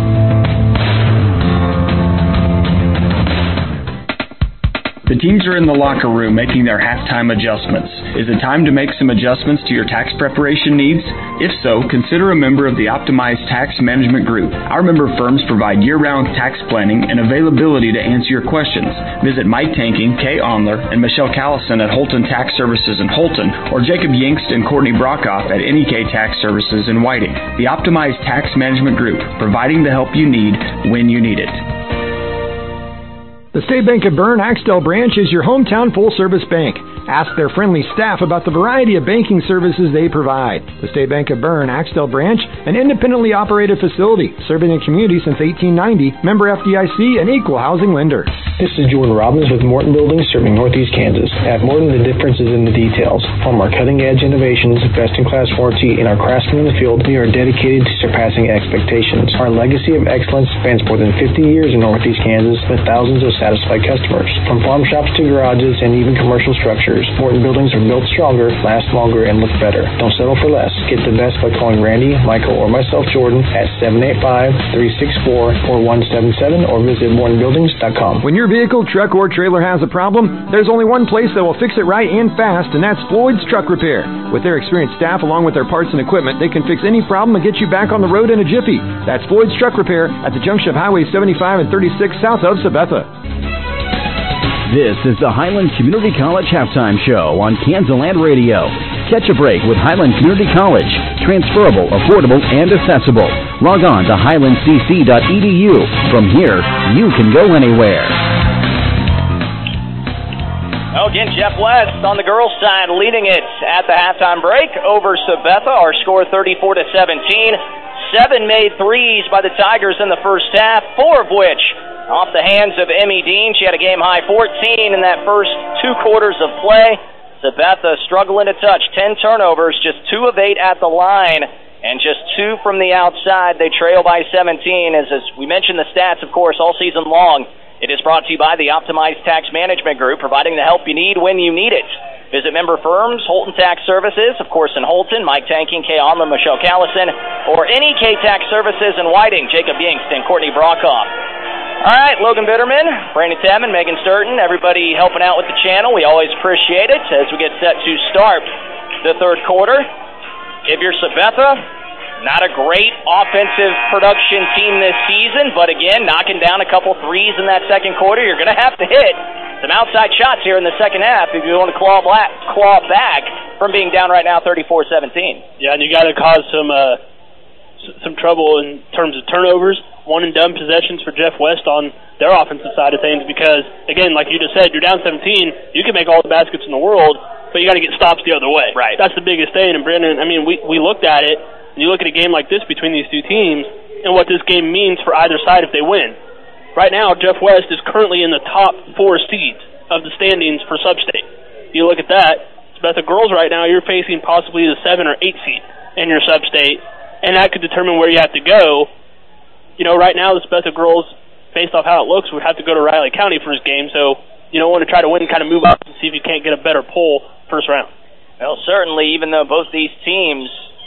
The teams are in the locker room making their halftime adjustments. Is it time to make some adjustments to your tax preparation needs? If so, consider a member of the Optimized Tax Management Group. Our member firms provide year-round tax planning and availability to answer your questions. Visit Mike Tanking, Kay Onler, and Michelle Callison at Holton Tax Services in Holton, or Jacob Yingst and Courtney Brockhoff at N E K Tax Services in Whiting. The Optimized Tax Management Group, providing the help you need when you need it. The State Bank of Berne Axtell branch is your hometown full-service bank. Ask their friendly staff about the variety of banking services they provide. The State Bank of Berne Axtell branch, an independently operated facility, serving the community since eighteen ninety, member F D I C, and equal housing lender. This is Jordan Robbins with Morton Building, serving Northeast Kansas. At Morton, the difference is in the details. From our cutting-edge innovations, best-in-class warranty, and our craftsmen in the field, we are dedicated to surpassing expectations. Our legacy of excellence spans more than fifty years in Northeast Kansas with thousands of satisfied customers. From farm shops to garages and even commercial structures, fixtures. Morton buildings are built stronger, last longer, and look better. Don't settle for less. Get the best by calling Randy, Michael, or myself, Jordan, at seven eight five, three six four, four one seven seven or visit morton buildings dot com. When your vehicle, truck, or trailer has a problem, there's only one place that will fix it right and fast, and that's Floyd's Truck Repair. With their experienced staff along with their parts and equipment, they can fix any problem and get you back on the road in a jiffy. That's Floyd's Truck Repair at the junction of Highway seventy-five and thirty-six south of Sabetha. This is the Highland Community College Halftime Show on Kansaland Radio. Catch a break with Highland Community College. Transferable, affordable, and accessible. Log on to highland c c dot e d u. From here, you can go anywhere. Oh, again, Jeff West on the girls' side leading it at the halftime break over Sabetha. Our score thirty-four to seventeen. Seven made threes by the Tigers in the first half, four of which off the hands of Emmy Dean. She had a game-high fourteen in that first two quarters of play. Sabetha struggling to touch. Ten turnovers, just two of eight at the line, and just two from the outside. They trail by seventeen. As, as we mentioned the stats, of course, all season long, it is brought to you by the Optimized Tax Management Group, providing the help you need when you need it. Visit member firms, Holton Tax Services, of course in Holton, Mike Tanking, Kay Onlin, Michelle Callison, or any K-Tax Services in Whiting, Jacob Yingst, Courtney Brockhoff. All right, Logan Bitterman, Brandon Tam, and Megan Sturton, everybody helping out with the channel. We always appreciate it as we get set to start the third quarter. If you're Sabetha, not a great offensive production team this season, but again, knocking down a couple threes in that second quarter. You're going to have to hit some outside shots here in the second half if you want to claw, black, claw back from being down right now thirty-four seventeen. Yeah, and you got to cause some uh, some trouble in terms of turnovers. One and done possessions for Jeff West on their offensive side of things because, again, like you just said, you're down seventeen. You can make all the baskets in the world, but you got to get stops the other way. Right. That's the biggest thing. And Brandon, I mean, we we looked at it, and you look at a game like this between these two teams and what this game means for either side if they win. Right now, Jeff West is currently in the top four seeds of the standings for Sub-State. You look at that, Sabetha girls right now, you're facing possibly the seven or eight seed in your Sub-State, and that could determine where you have to go. You know, right now, the Sabetha girls, based off how it looks, would have to go to Riley County for this game, so you don't want to try to win, kind of move up and see if you can't get a better pull first round. Well, certainly, even though both these teams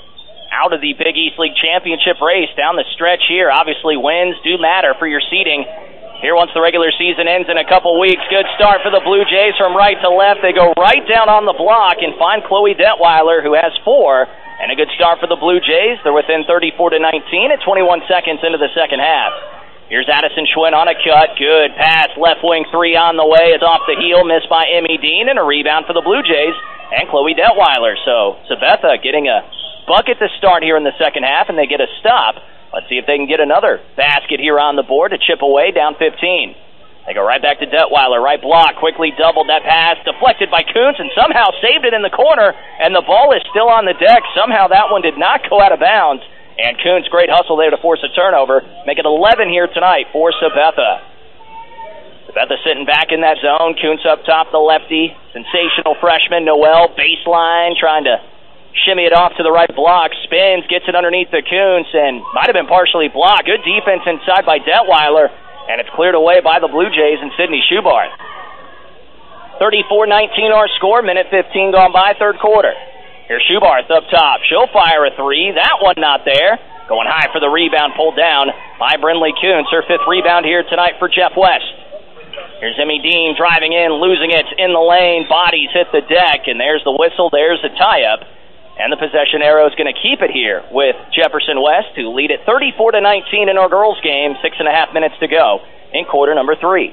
out of the Big East League Championship race down the stretch here, obviously wins do matter for your seeding. Here once the regular season ends in a couple weeks. Good start for the Blue Jays from right to left. They go right down on the block and find Chloe Detweiler, who has four. And a good start for the Blue Jays. They're within thirty-four to nineteen at twenty-one seconds into the second half. Here's Addison Schwinn on a cut. Good pass. Left wing three on the way. It's off the heel. Missed by Emmy Dean. And a rebound for the Blue Jays and Chloe Detweiler. So Sabetha getting a bucket to start here in the second half, and they get a stop. Let's see if they can get another basket here on the board to chip away down fifteen. They go right back to Detweiler, right block, quickly doubled that pass, deflected by Kuntz, and somehow saved it in the corner, and the ball is still on the deck. Somehow that one did not go out of bounds, and Kuntz, great hustle there to force a turnover. Make it eleven here tonight for Sabetha. Sabetha sitting back in that zone. Kuntz up top, the lefty. Sensational freshman, Noel, baseline, trying to shimmy it off to the right block. Spins, gets it underneath the Kuntz, and might have been partially blocked. Good defense inside by Detweiler. And it's cleared away by the Blue Jays and Sydney Schubarth. thirty-four nineteen our score, minute fifteen gone by, third quarter. Here's Schubarth up top. She'll fire a three. That one not there. Going high for the rebound, pulled down by Brinley Kuntz. Her fifth rebound here tonight for Jeff West. Here's Emmy Dean driving in, losing it in the lane. Bodies hit the deck, and there's the whistle. There's the tie-up. And the possession arrow is going to keep it here with Jefferson West, who lead it thirty-four to nineteen in our girls' game. Six and a half minutes to go in quarter number three.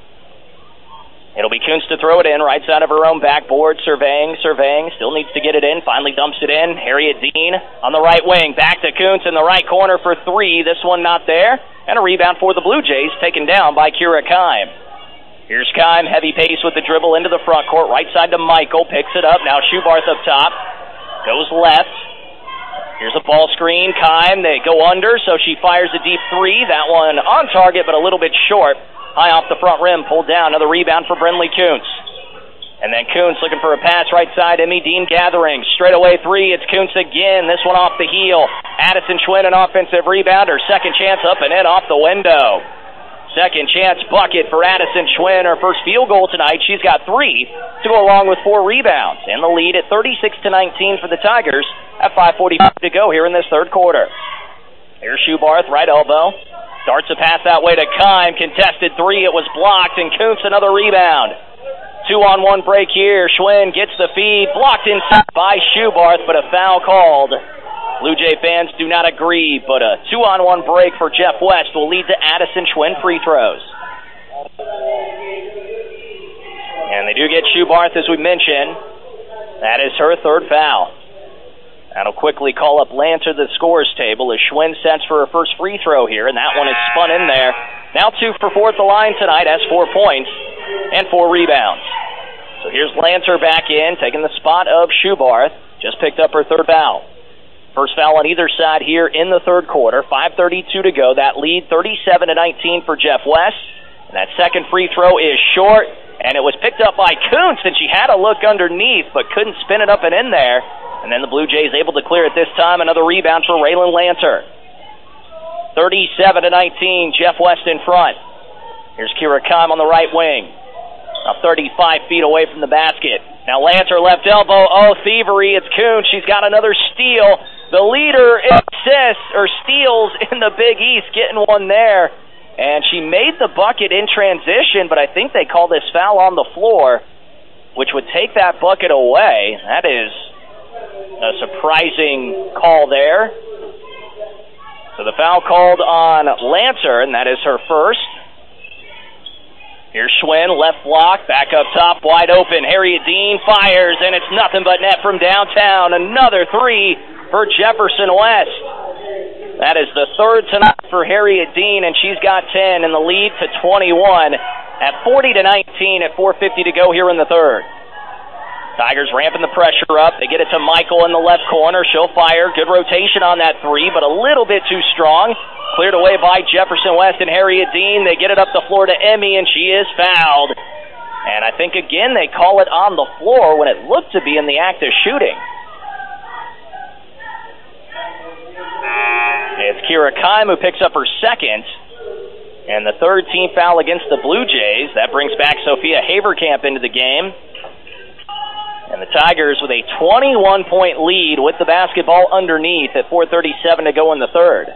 It'll be Kuntz to throw it in, right side of her own backboard, surveying, surveying, still needs to get it in, finally dumps it in. Harriet Dean on the right wing, back to Kuntz in the right corner for three. This one not there, and a rebound for the Blue Jays, taken down by Kira Kime. Here's Kime, heavy pace with the dribble into the front court, right side to Michael, picks it up, now Schubarth up top. Goes left. Here's a ball screen. Kime, they go under, so she fires a deep three. That one on target, but a little bit short. High off the front rim, pulled down. Another rebound for Brinley Kuntz. And then Kuntz looking for a pass right side. Emmy Dean gathering. Straight away three. It's Kuntz again. This one off the heel. Addison Schwinn, an offensive rebound. Her second chance up and in off the window. Second chance bucket for Addison Schwinn. Her first field goal tonight. She's got three to go along with four rebounds. And the lead at thirty-six to nineteen for the Tigers at five forty-five to go here in this third quarter. Here's Schubarth, right elbow. Darts a pass that way to Kime. Contested three. It was blocked. And Kuntz another rebound. Two-on-one break here. Schwinn gets the feed. Blocked inside by Schubarth, but a foul called. Blue Jay fans do not agree, but a two-on-one break for Jeff West will lead to Addison Schwinn free throws. And they do get Schubarth, as we mentioned. That is her third foul. That'll quickly call up Lanter to the scores table as Schwinn sets for her first free throw here, and that one is spun in there. Now two for four at the line tonight, has four points and four rebounds. So here's Lanter back in, taking the spot of Schubarth. Just picked up her third foul. First foul on either side here in the third quarter. five thirty-two to go. That lead thirty-seven to nineteen for Jeff West. And that second free throw is short, and it was picked up by Kuntz, and she had a look underneath but couldn't spin it up and in there. And then the Blue Jays able to clear it this time. Another rebound for Raylan Lanter. thirty-seven to nineteen, Jeff West in front. Here's Kira Kime on the right wing. Now thirty-five feet away from the basket. Now Lanter left elbow. Oh, thievery. It's Kuntz. She's got another steal. The leader in assists or steals in the Big East, getting one there. And she made the bucket in transition, but I think they call this foul on the floor, which would take that bucket away. That is a surprising call there. So the foul called on Lanter, and that is her first. Here's Schwinn, left block, back up top, wide open. Harriet Dean fires, and it's nothing but net from downtown. Another three for Jefferson West. That is the third tonight for Harriet Dean, and she's got ten in the lead to twenty-one at forty to nineteen at four fifty to go here in the third. Tigers ramping the pressure up. They get it to Michael in the left corner. She'll fire. Good rotation on that three, but a little bit too strong. Cleared away by Jefferson West and Harriet Dean. They get it up the floor to Emmy, and she is fouled. And I think, again, they call it on the floor when it looked to be in the act of shooting. It's Kira Kime who picks up her second. And the third team foul against the Blue Jays. That brings back Sophia Haverkamp into the game. And the Tigers with a twenty-one point lead with the basketball underneath at four thirty-seven to go in the third.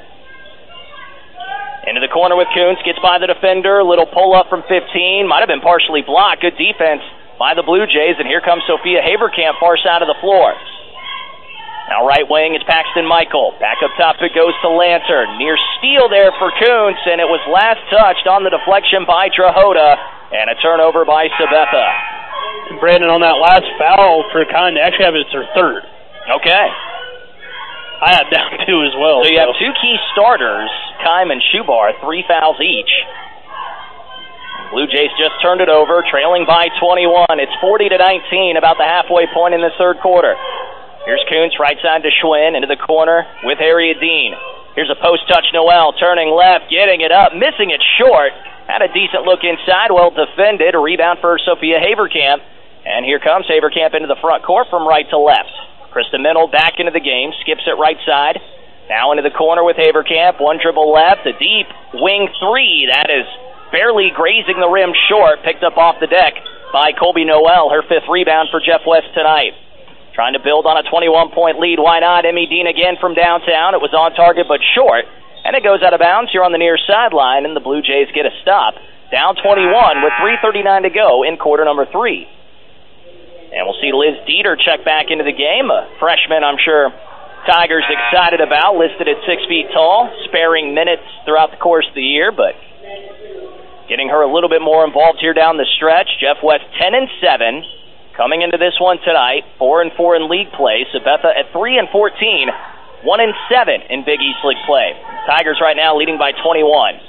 Into the corner with Kuntz, gets by the defender, little pull up from fifteen, might have been partially blocked. Good defense by the Blue Jays, and here comes Sophia Haverkamp, far side of the floor. Now right wing is Paxton Michael. Back up top it goes to Lanter. Near steal there for Kuntz, and it was last touched on the deflection by Drahota, and a turnover by Sabetha. Brandon, on that last foul for Kime, they actually have it as her third. Okay. I had down two as well. So you so. have two key starters, Kime and Schubarth, three fouls each. Blue Jays just turned it over, trailing by twenty-one. It's forty to nineteen, about the halfway point in the third quarter. Here's Kuntz, right side to Schwinn, into the corner with Harriet Dean. Here's a post touch, Noel, turning left, getting it up, missing it short. Had a decent look inside, well defended. A rebound for Sophia Haverkamp. And here comes Haverkamp into the front court from right to left. Krista Mennel back into the game, skips it right side. Now into the corner with Haverkamp, one dribble left, a deep wing three. That is barely grazing the rim short, picked up off the deck by Colby Noel, her fifth rebound for Jeff West tonight. Trying to build on a twenty-one point lead, why not? Emmy Dean again from downtown. It was on target but short. And it goes out of bounds here on the near sideline, and the Blue Jays get a stop. Down twenty-one with three thirty-nine to go in quarter number three. And we'll see Liz Dieter check back into the game. A freshman, I'm sure Tigers excited about, listed at six feet tall, sparing minutes throughout the course of the year, but getting her a little bit more involved here down the stretch. Jeff West ten and seven, coming into this one tonight, four and four in league play. Sabetha at three and fourteen. One and seven in Big East League play. Tigers right now leading by twenty-one.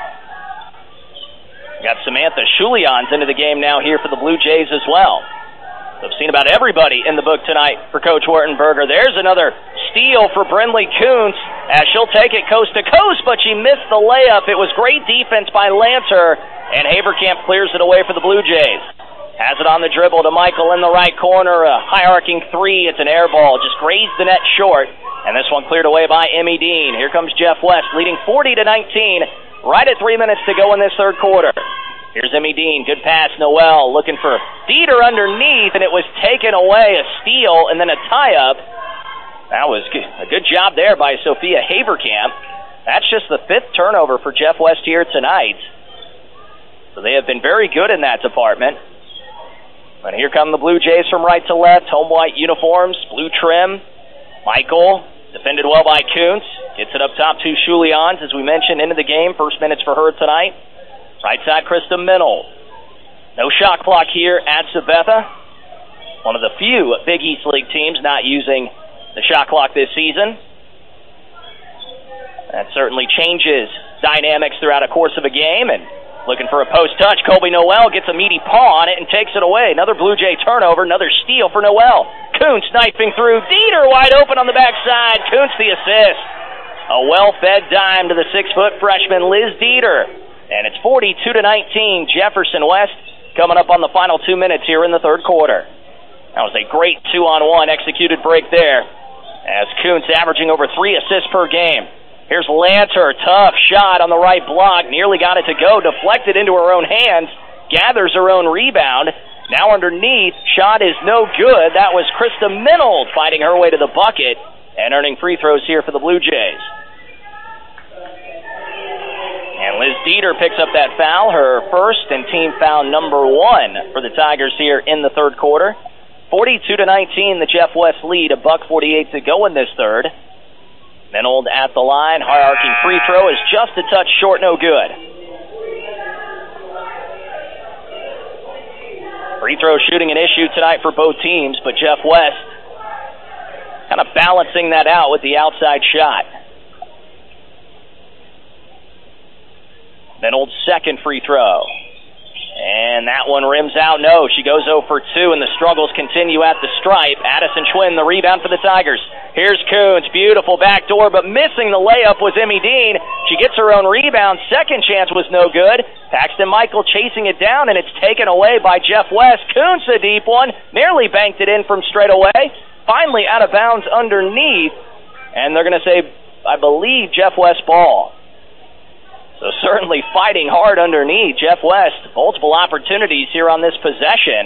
Got Samantha Schulians into the game now here for the Blue Jays as well. So I've seen about everybody in the book tonight for Coach Wartenberger. There's another steal for Brindley Kuntz as she'll take it coast to coast, but she missed the layup. It was great defense by Lanter, and Haverkamp clears it away for the Blue Jays. Has it on the dribble to Michael in the right corner. A high arcing three. It's an air ball. Just grazed the net short. And this one cleared away by Emmy Dean. Here comes Jeff West leading forty to nineteen right at three minutes to go in this third quarter. Here's Emmy Dean. Good pass. Noel looking for Dieter underneath, and it was taken away. A steal and then a tie-up. That was a good job there by Sophia Haverkamp. That's just the fifth turnover for Jeff West here tonight. So they have been very good in that department. And here come the Blue Jays from right to left. Home white uniforms, blue trim. Michael, defended well by Kuntz. Gets it up top to Shulians, as we mentioned, into the game. First minutes for her tonight. Right side, Krista Minold. No shot clock here at Sabetha. One of the few Big East League teams not using the shot clock this season. That certainly changes dynamics throughout a course of a game. And looking for a post touch, Colby Noel gets a meaty paw on it and takes it away. Another Blue Jay turnover, another steal for Noel. Kuntz knifing through. Dieter wide open on the backside. Kuntz the assist. A well-fed dime to the six-foot freshman Liz Dieter. And it's forty-two to nineteen, Jefferson West coming up on the final two minutes here in the third quarter. That was a great two-on-one executed break there, as Kuntz averaging over three assists per game. Here's Lanter, tough shot on the right block, nearly got it to go, deflected into her own hands, gathers her own rebound. Now underneath, shot is no good. That was Krista Minold fighting her way to the bucket and earning free throws here for the Blue Jays. And Liz Dieter picks up that foul, her first and team foul number one for the Tigers here in the third quarter. forty-two to nineteen, the Jeff West lead, a buck forty-eight to go in this third. Minold at the line, high-arcing free throw is just a touch short, no good. Free throw shooting an issue tonight for both teams, but Jeff West kind of balancing that out with the outside shot. Minold's second free throw. And that one rims out. No, she goes zero for two, and the struggles continue at the stripe. Addison Schwinn, the rebound for the Tigers. Here's Kuntz, beautiful backdoor, but missing the layup was Emmy Dean. She gets her own rebound. Second chance was no good. Paxton Michael chasing it down, and it's taken away by Jeff West. Kuntz, a deep one, nearly banked it in from straight away. Finally out of bounds underneath, and they're going to say, I believe, Jeff West ball. So certainly fighting hard underneath. Jeff West, multiple opportunities here on this possession.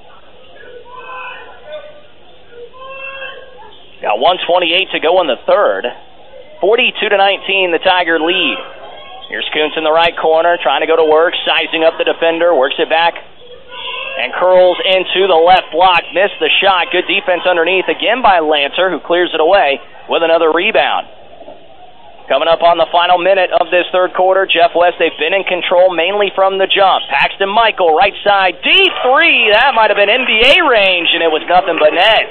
Got one twenty-eight to go in the third. forty-two to nineteen, the Tiger lead. Here's Kuntz in the right corner, trying to go to work, sizing up the defender, works it back, and curls into the left block. Missed the shot. Good defense underneath again by Lancer, who clears it away with another rebound. Coming up on the final minute of this third quarter, Jeff West, they've been in control mainly from the jump. Paxton Michael, right side, deep three. That might have been N B A range, and it was nothing but net.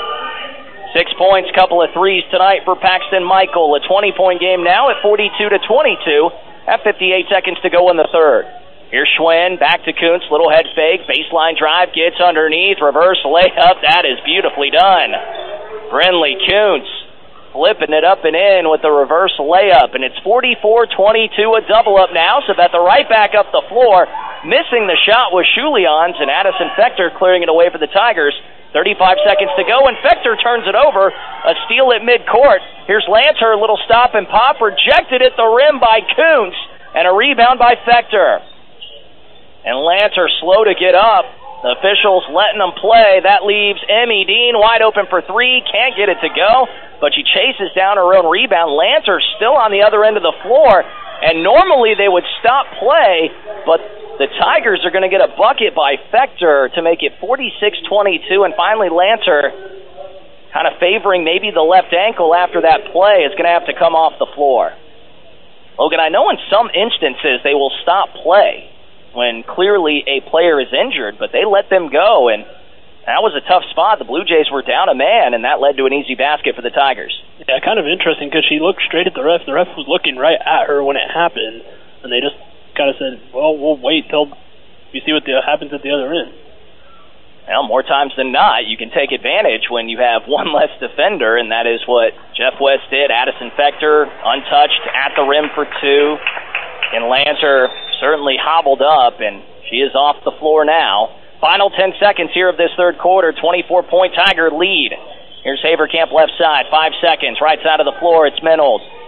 Six points, couple of threes tonight for Paxton Michael. A twenty-point game now at forty-two to twenty-two. At fifty-eight seconds to go in the third. Here's Schwinn, back to Kuntz, little head fake, baseline drive, gets underneath, reverse layup. That is beautifully done. Brinley Kuntz flipping it up and in with the reverse layup, and it's forty-four twenty-two, a double up now, so that the right back up the floor. Missing the shot was Shulians, and Addison Fector clearing it away for the Tigers. thirty-five seconds to go, and Fector turns it over. A steal at midcourt. Here's Lancer, a little stop and pop, rejected at the rim by Kuntz, and a rebound by Fector. And Lancer slow to get up. The officials letting them play. That leaves Emmy Dean wide open for three. Can't get it to go, but she chases down her own rebound. Lancer still on the other end of the floor, and normally they would stop play, but the Tigers are going to get a bucket by Fector to make it forty-six twenty-two, and finally Lancer, kind of favoring maybe the left ankle after that play, is going to have to come off the floor. Logan, I know in some instances they will stop play when clearly a player is injured, but they let them go, and that was a tough spot. The Blue Jays were down a man, and that led to an easy basket for the Tigers. Yeah, kind of interesting because she looked straight at the ref. The ref was looking right at her when it happened, and they just kind of said, well, we'll wait till we see what the, happens at the other end. Well, more times than not, you can take advantage when you have one less defender, and that is what Jeff West did. Addison Fector, untouched at the rim for two, and Lancer certainly hobbled up, and she is off the floor now. Final ten seconds here of this third quarter, twenty-four point Tiger lead. Here's Haverkamp left side, five seconds, right side of the floor, it's Minold.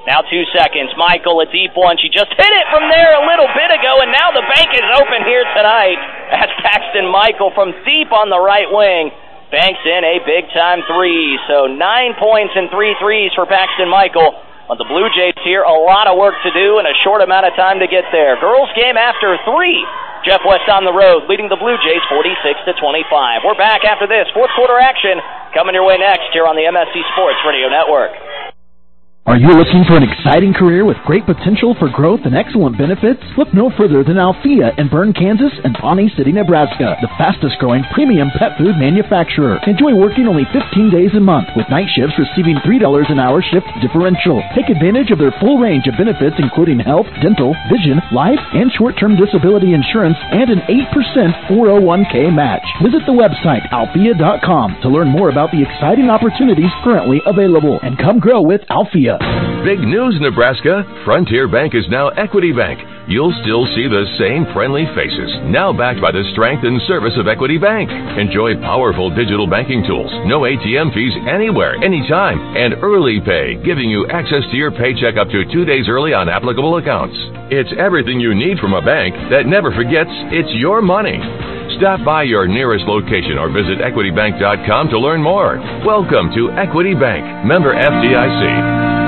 Now two seconds. Michael, a deep one. She just hit it from there a little bit ago, and now the bank is open here tonight as Paxton Michael from deep on the right wing banks in a big-time three. So nine points and three threes for Paxton Michael. But the Blue Jays here, a lot of work to do in a short amount of time to get there. Girls game after three. Jeff West on the road, leading the Blue Jays forty-six to twenty-five. We're back after this. Fourth quarter action coming your way next here on the M S C Sports Radio Network. Are you looking for an exciting career with great potential for growth and excellent benefits? Look no further than Althea in Bern, Kansas and Pawnee City, Nebraska, the fastest growing premium pet food manufacturer. Enjoy working only fifteen days a month with night shifts receiving three dollars an hour shift differential. Take advantage of their full range of benefits including health, dental, vision, life, and short-term disability insurance and an eight percent four oh one k match. Visit the website althea dot com to learn more about the exciting opportunities currently available and come grow with Althea. Big news, Nebraska. Frontier Bank is now Equity Bank. You'll still see the same friendly faces, now backed by the strength and service of Equity Bank. Enjoy powerful digital banking tools, no A T M fees anywhere, anytime, and early pay, giving you access to your paycheck up to two days early on applicable accounts. It's everything you need from a bank that never forgets it's your money. Stop by your nearest location or visit equity bank dot com to learn more. Welcome to Equity Bank, member F D I C.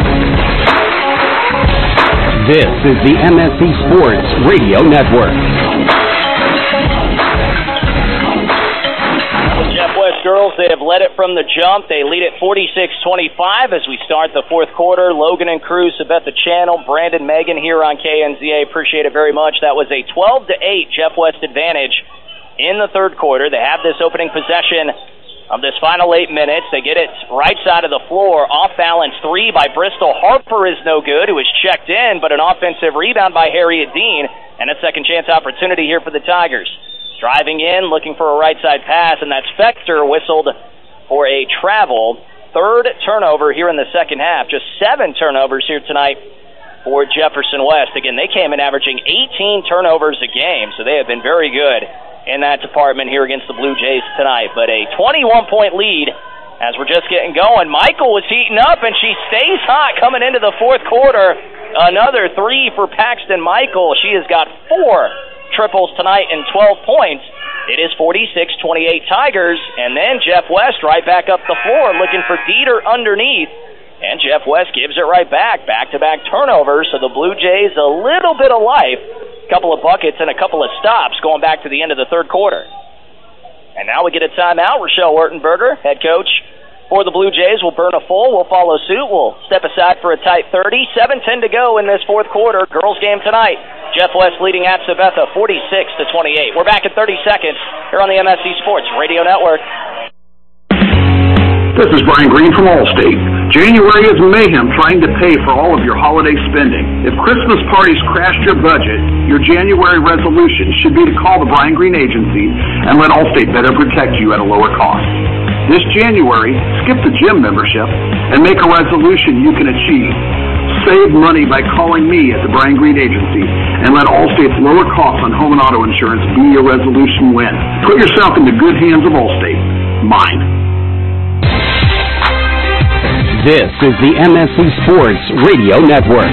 This is the M S C Sports Radio Network. The Jeff West girls, they have led it from the jump. They lead it forty-six twenty-five as we start the fourth quarter. Logan and Cruz, Sabetha Channel, Brandon, Megan here on K N Z A. Appreciate it very much. That was a twelve to eight Jeff West advantage in the third quarter. They have this opening possession of this final eight minutes. They get it right side of the floor. Off-balance three by Bristol. Harper is no good, who is checked in, but an offensive rebound by Harriet Dean, and a second-chance opportunity here for the Tigers. Driving in, looking for a right-side pass, and that's Spector whistled for a travel. Third turnover here in the second half. Just seven turnovers here tonight for Jefferson West. Again, they came in averaging eighteen turnovers a game, so they have been very good in that department here against the Blue Jays tonight. But a twenty-one point lead as we're just getting going. Michael was heating up, and she stays hot coming into the fourth quarter. Another three for Paxton Michael. She has got four triples tonight and twelve points. It is forty-six twenty-eight Tigers, and then Jeff West right back up the floor looking for Dieter underneath. And Jeff West gives it right back. Back-to-back turnovers, so the Blue Jays a little bit of life. A couple of buckets and a couple of stops going back to the end of the third quarter. And now we get a timeout. Rochelle Wertenberger, head coach for the Blue Jays, will burn a full. We'll follow suit. We'll step aside for a tight thirty. seven ten to go in this fourth quarter. Girls game tonight. Jeff West leading at Sabetha forty-six to twenty-eight. We're back in thirty seconds here on the M S C Sports Radio Network. This is Brian Green from Allstate. January is mayhem trying to pay for all of your holiday spending. If Christmas parties crashed your budget, your January resolution should be to call the Brian Green Agency and let Allstate better protect you at a lower cost. This January, skip the gym membership and make a resolution you can achieve. Save money by calling me at the Brian Green Agency and let Allstate's lower costs on home and auto insurance be your resolution win. Put yourself in the good hands of Allstate. Mine. This is the M S C Sports Radio Network.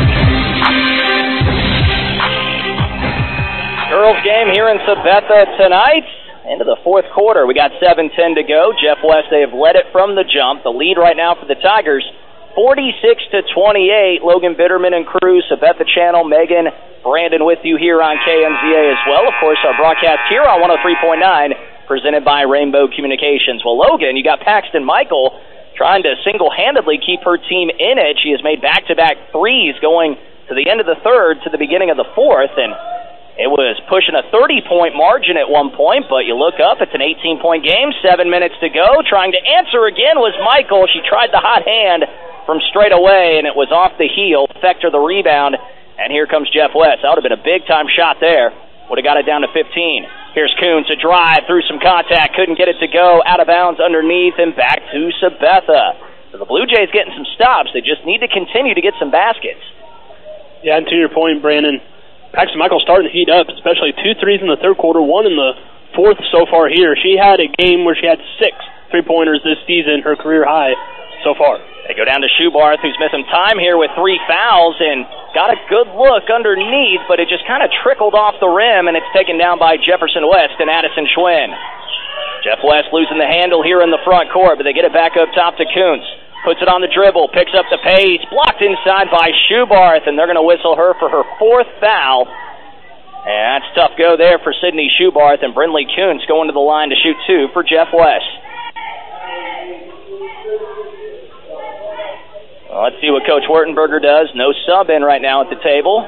Girls game here in Sabetha tonight. Into the fourth quarter. We got seven ten to go. Jeff West, they have led it from the jump. The lead right now for the Tigers, forty-six to twenty-eight. Logan Bitterman and Cruz, Sabetha Channel, Megan, Brandon with you here on K N Z A as well. Of course, our broadcast here on one oh three point nine, presented by Rainbow Communications. Well, Logan, you got Paxton Michael trying to single-handedly keep her team in it. She has made back-to-back threes going to the end of the third to the beginning of the fourth, and it was pushing a thirty-point margin at one point, but you look up, it's an eighteen-point game, seven minutes to go. Trying to answer again was Michael. She tried the hot hand from straight away, and it was off the heel. Fector the rebound, and here comes Jeff West. That would have been a big-time shot there. Would have got it down to fifteen. Here's Coons to drive through some contact. Couldn't get it to go. Out of bounds underneath and back to Sabetha. So the Blue Jays getting some stops. They just need to continue to get some baskets. Yeah, and to your point, Brandon, Paxton Michael starting to heat up, especially two threes in the third quarter, one in the fourth so far here. She had a game where she had six three-pointers this season, her career high so far. They go down to Schubarth, who's missing time here with three fouls, and got a good look underneath, but it just kind of trickled off the rim, and it's taken down by Jefferson West and Addison Schwinn. Jeff West losing the handle here in the front court, but they get it back up top to Kuntz. Puts it on the dribble, picks up the pace, blocked inside by Schubarth, and they're going to whistle her for her fourth foul. And that's tough go there for Sydney Schubarth, and Brindley Kuntz going to the line to shoot two for Jeff West. Well, let's see what Coach Wertenberger does. No sub in right now at the table.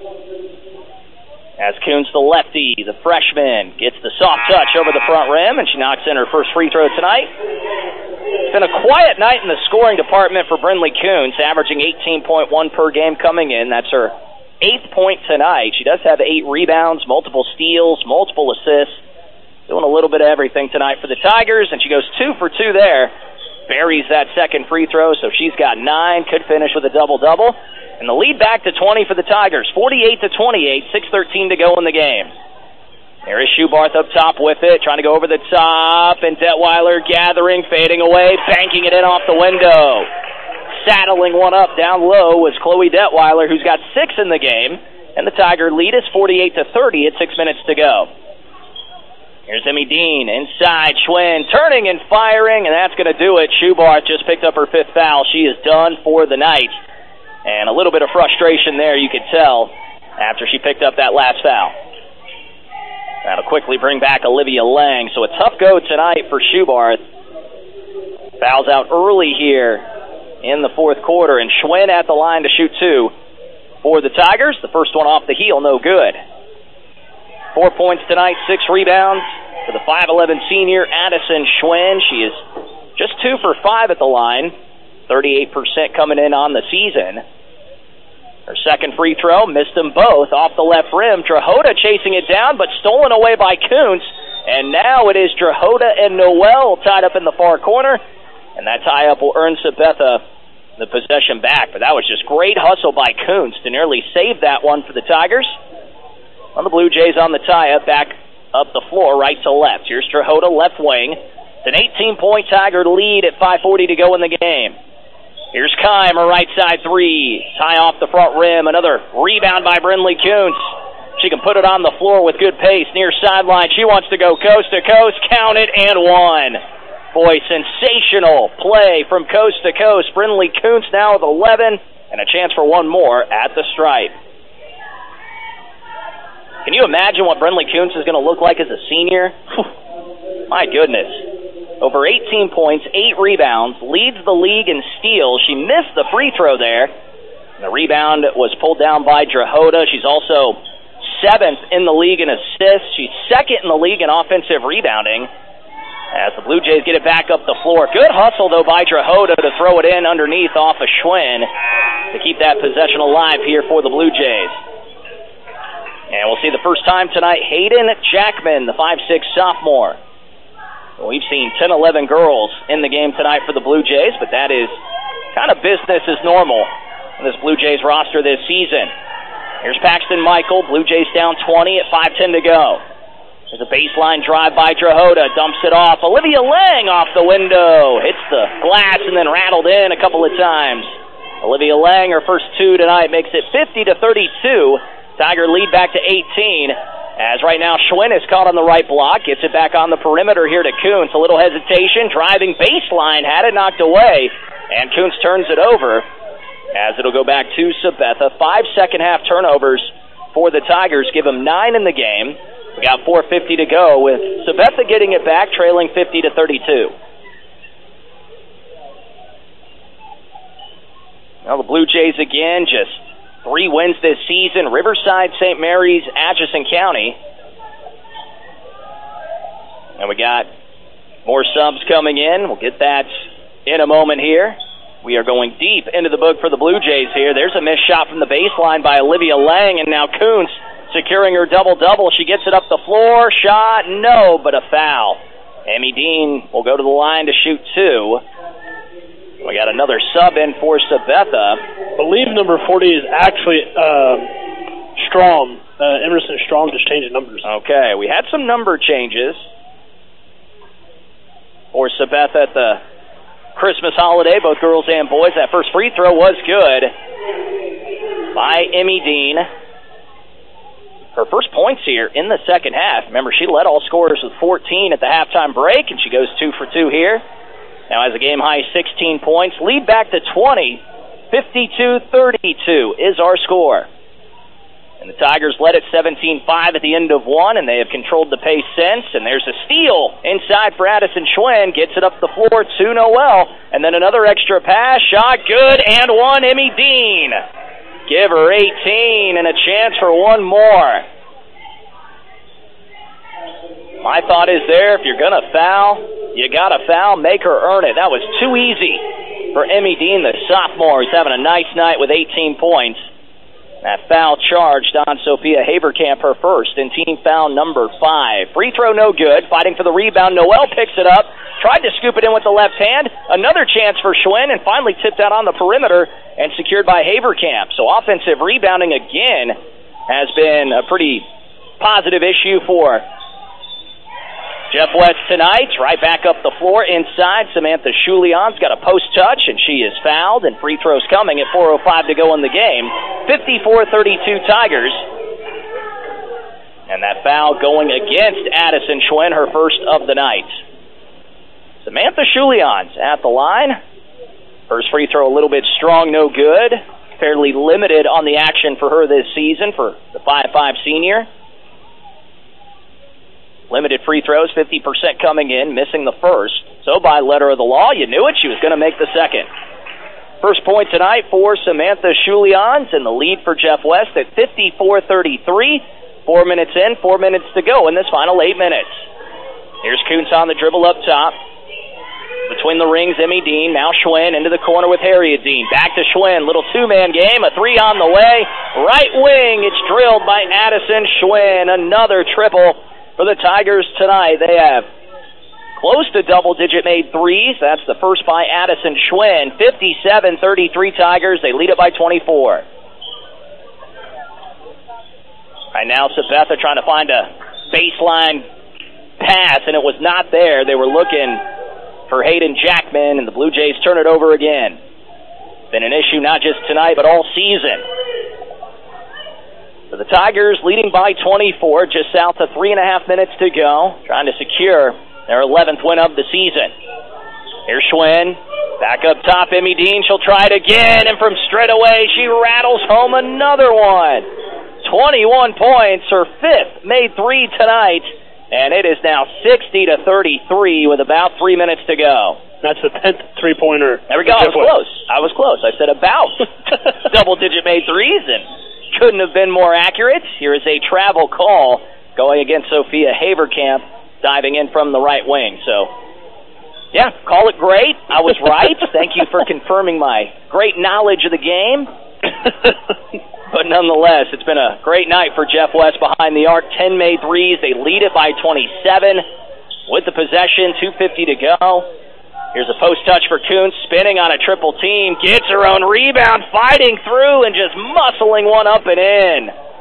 As Kuntz, the lefty, the freshman, gets the soft touch over the front rim, and she knocks in her first free throw tonight. It's been a quiet night in the scoring department for Brindley Kuntz, averaging eighteen point one per game coming in. That's her eighth point tonight. She does have eight rebounds, multiple steals, multiple assists. Doing a little bit of everything tonight for the Tigers, and she goes two for two there. Buries that second free throw, so she's got nine. Could finish with a double-double. And the lead back to twenty for the Tigers, forty-eight to twenty-eight, six thirteen to go in the game. There is Schubarth up top with it, trying to go over the top, and Detweiler gathering, fading away, banking it in off the window. Saddling one up down low was Chloe Detweiler, who's got six in the game, and the Tiger lead is forty-eight to thirty at six minutes to go. Here's Emmy Dean inside, Schwinn turning and firing, and that's going to do it. Schubarth just picked up her fifth foul. She is done for the night. And a little bit of frustration there, you could tell, after she picked up that last foul. That'll quickly bring back Olivia Lang. So a tough go tonight for Schubarth. Fouls out early here in the fourth quarter, and Schwinn at the line to shoot two for the Tigers. The first one off the heel, no good. Four points tonight, six rebounds for the five eleven senior Addison Schwinn. She is just two for five at the line, thirty-eight percent coming in on the season. Her second free throw, missed them both off the left rim. Drahota chasing it down, but stolen away by Kuntz. And now it is Drahota and Noel tied up in the far corner. And that tie-up will earn Sabetha the possession back. But that was just great hustle by Kuntz to nearly save that one for the Tigers. On the Blue Jays on the tie-up, back up the floor, right to left. Here's Drahota, left wing. It's an eighteen-point Tiger lead at five forty to go in the game. Here's Keim, a right side three. Tie off the front rim. Another rebound by Brindley Kuntz. She can put it on the floor with good pace. Near sideline. She wants to go coast to coast. Count it and one. Boy, sensational play from coast to coast. Brindley Kuntz now with eleven and a chance for one more at the stripe. Can you imagine what Brindley Kuntz is going to look like as a senior? My goodness. Over eighteen points, eight rebounds, leads the league in steals. She missed the free throw there. The rebound was pulled down by Drahota. She's also seventh in the league in assists. She's second in the league in offensive rebounding. As the Blue Jays get it back up the floor. Good hustle, though, by Drahota to throw it in underneath off of Schwinn to keep that possession alive here for the Blue Jays. And we'll see the first time tonight, Hayden Jackman, the five six sophomore. Well, we've seen ten eleven girls in the game tonight for the Blue Jays, but that is kind of business as normal in this Blue Jays roster this season. Here's Paxton Michael, Blue Jays down twenty at five ten to go. There's a baseline drive by Drahota, dumps it off. Olivia Lang off the window, hits the glass and then rattled in a couple of times. Olivia Lang, her first two tonight, makes it fifty to thirty-two. Tiger lead back to eighteen, as right now Schwinn is caught on the right block, gets it back on the perimeter here to Kuntz. A little hesitation, driving baseline, had it knocked away, and Kuntz turns it over, as it'll go back to Sabetha. Five second half turnovers for the Tigers, give them nine in the game. We got four fifty to go, with Sabetha getting it back, trailing fifty to thirty-two. Now the Blue Jays again, just three wins this season. Riverside, Saint Mary's, Atchison County. And we got more subs coming in. We'll get that in a moment here. We are going deep into the book for the Blue Jays here. There's a missed shot from the baseline by Olivia Lang, and now Kuntz securing her double-double. She gets it up the floor. Shot, no, but a foul. Emmy Dean will go to the line to shoot two. We got another sub in for Sabetha. I believe number forty is actually uh, Strom. Uh, Emerson Strom just changed numbers. Okay, we had some number changes for Sabetha at the Christmas holiday, both girls and boys. That first free throw was good by Emmy Dean. Her first points here in the second half. Remember, she led all scorers with fourteen at the halftime break, and she goes two for two here. Now has a game-high sixteen points. Lead back to twenty. fifty-two thirty-two is our score. And the Tigers led at seventeen five at the end of one, and they have controlled the pace since. And there's a steal inside for Addison Schwinn. Gets it up the floor to Noel. And then another extra pass. Shot good, and one, Emmy Dean. Give her eighteen and a chance for one more. My thought is there, if you're going to foul, you got to foul, make her earn it. That was too easy for Emmy Dean, the sophomore. He's having a nice night with eighteen points. That foul charged on Sophia Haverkamp, her first, and team foul number five. Free throw no good. Fighting for the rebound. Noel picks it up. Tried to scoop it in with the left hand. Another chance for Schwinn, and finally tipped out on the perimeter and secured by Haverkamp. So offensive rebounding again has been a pretty positive issue for Jeff West tonight. Right back up the floor inside. Samantha Chulion's got a post touch, and she is fouled, and free throws coming at four oh five to go in the game. fifty-four thirty-two Tigers. And that foul going against Addison Schwinn, her first of the night. Samantha Chulion's at the line. First free throw a little bit strong, no good. Fairly limited on the action for her this season for the five five senior. Limited free throws, fifty percent coming in, missing the first. So by letter of the law, you knew it, she was going to make the second. First point tonight for Samantha Chulion's, and the lead for Jeff West at fifty-four thirty-three. Four minutes in, four minutes to go in this final eight minutes. Here's Kuntz on the dribble up top. Between the rings, Emmy Dean. Now Schwinn into the corner with Harriet Dean. Back to Schwinn. Little two-man game. A three on the way. Right wing. It's drilled by Addison Schwinn. Another triple for the Tigers tonight. They have close to double-digit made threes. That's the first by Addison Schwinn. fifty-seven thirty-three Tigers. They lead it by twenty-four. Right now, Sabetha trying to find a baseline pass, and it was not there. They were looking for Hayden Jackman, and the Blue Jays turn it over again. Been an issue not just tonight, but all season. So the Tigers leading by twenty-four, just south of three and a half minutes to go, trying to secure their eleventh win of the season. Here's Schwinn, back up top, Emmy Dean, she'll try it again, and from straight away, she rattles home another one. twenty-one points, her fifth made three tonight, and it is now sixty to thirty-three with about three minutes to go. That's the tenth three-pointer. There we go, I was close. I was close. I said about double-digit made threes, and couldn't have been more accurate. Here is a travel call going against Sophia Haverkamp, diving in from the right wing. So, yeah, call it great. I was right. Thank you for confirming my great knowledge of the game. But nonetheless, it's been a great night for Jeff West behind the arc. ten made threes. They lead it by twenty-seven. With the possession, two fifty to go. Here's a post touch for Kuntz, spinning on a triple team. Gets her own rebound, fighting through and just muscling one up and in.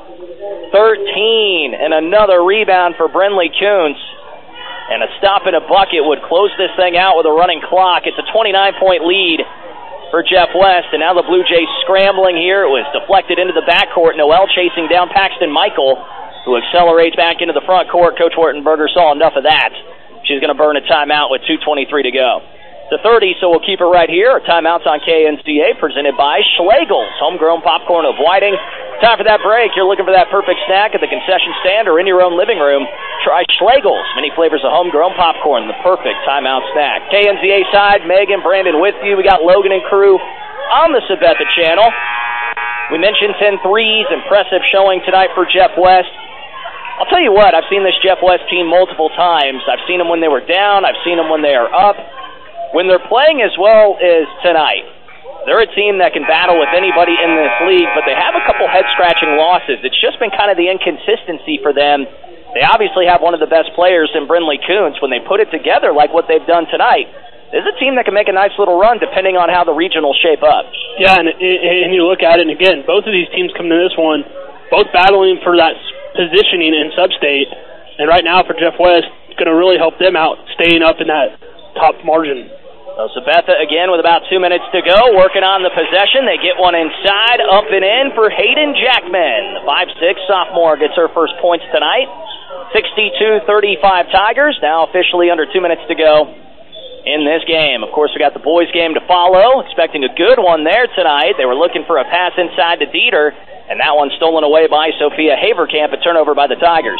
thirteen, and another rebound for Brinley Kuntz. And a stop and a bucket would close this thing out with a running clock. It's a twenty-nine point lead for Jeff West, and now the Blue Jays scrambling here. It was deflected into the backcourt. Noel chasing down Paxton Michael, who accelerates back into the front court. Coach Wartenberger saw enough of that. She's going to burn a timeout with two twenty-three to go. To thirty, so we'll keep it right here. Our timeouts on K N C A, presented by Schlegel's, homegrown popcorn of Whiting. Time for that break. You're looking for that perfect snack at the concession stand or in your own living room. Try Schlegel's, many flavors of homegrown popcorn, the perfect timeout snack. K N C A side, Megan, Brandon with you. We got Logan and crew on the Sabetha channel. We mentioned ten threes, impressive showing tonight for Jeff West. I'll tell you what, I've seen this Jeff West team multiple times. I've seen them when they were down. I've seen them when they are up. When they're playing as well as tonight, they're a team that can battle with anybody in this league, but they have a couple head-scratching losses. It's just been kind of the inconsistency for them. They obviously have one of the best players in Brinley Kuntz. When they put it together like what they've done tonight, this is a team that can make a nice little run depending on how the regionals shape up. Yeah, and, and you look at it, and again, both of these teams come to this one, both battling for that positioning in sub-state, and right now for Jeff West, it's going to really help them out staying up in that top margin. So Sabetha again with about two minutes to go, working on the possession. They get one inside, up and in for Hayden Jackman. The five six sophomore gets her first points tonight. sixty-two thirty-five Tigers, now officially under two minutes to go in this game. Of course, we got the boys game to follow, expecting a good one there tonight. They were looking for a pass inside to Dieter, and that one stolen away by Sophia Haverkamp, a turnover by the Tigers.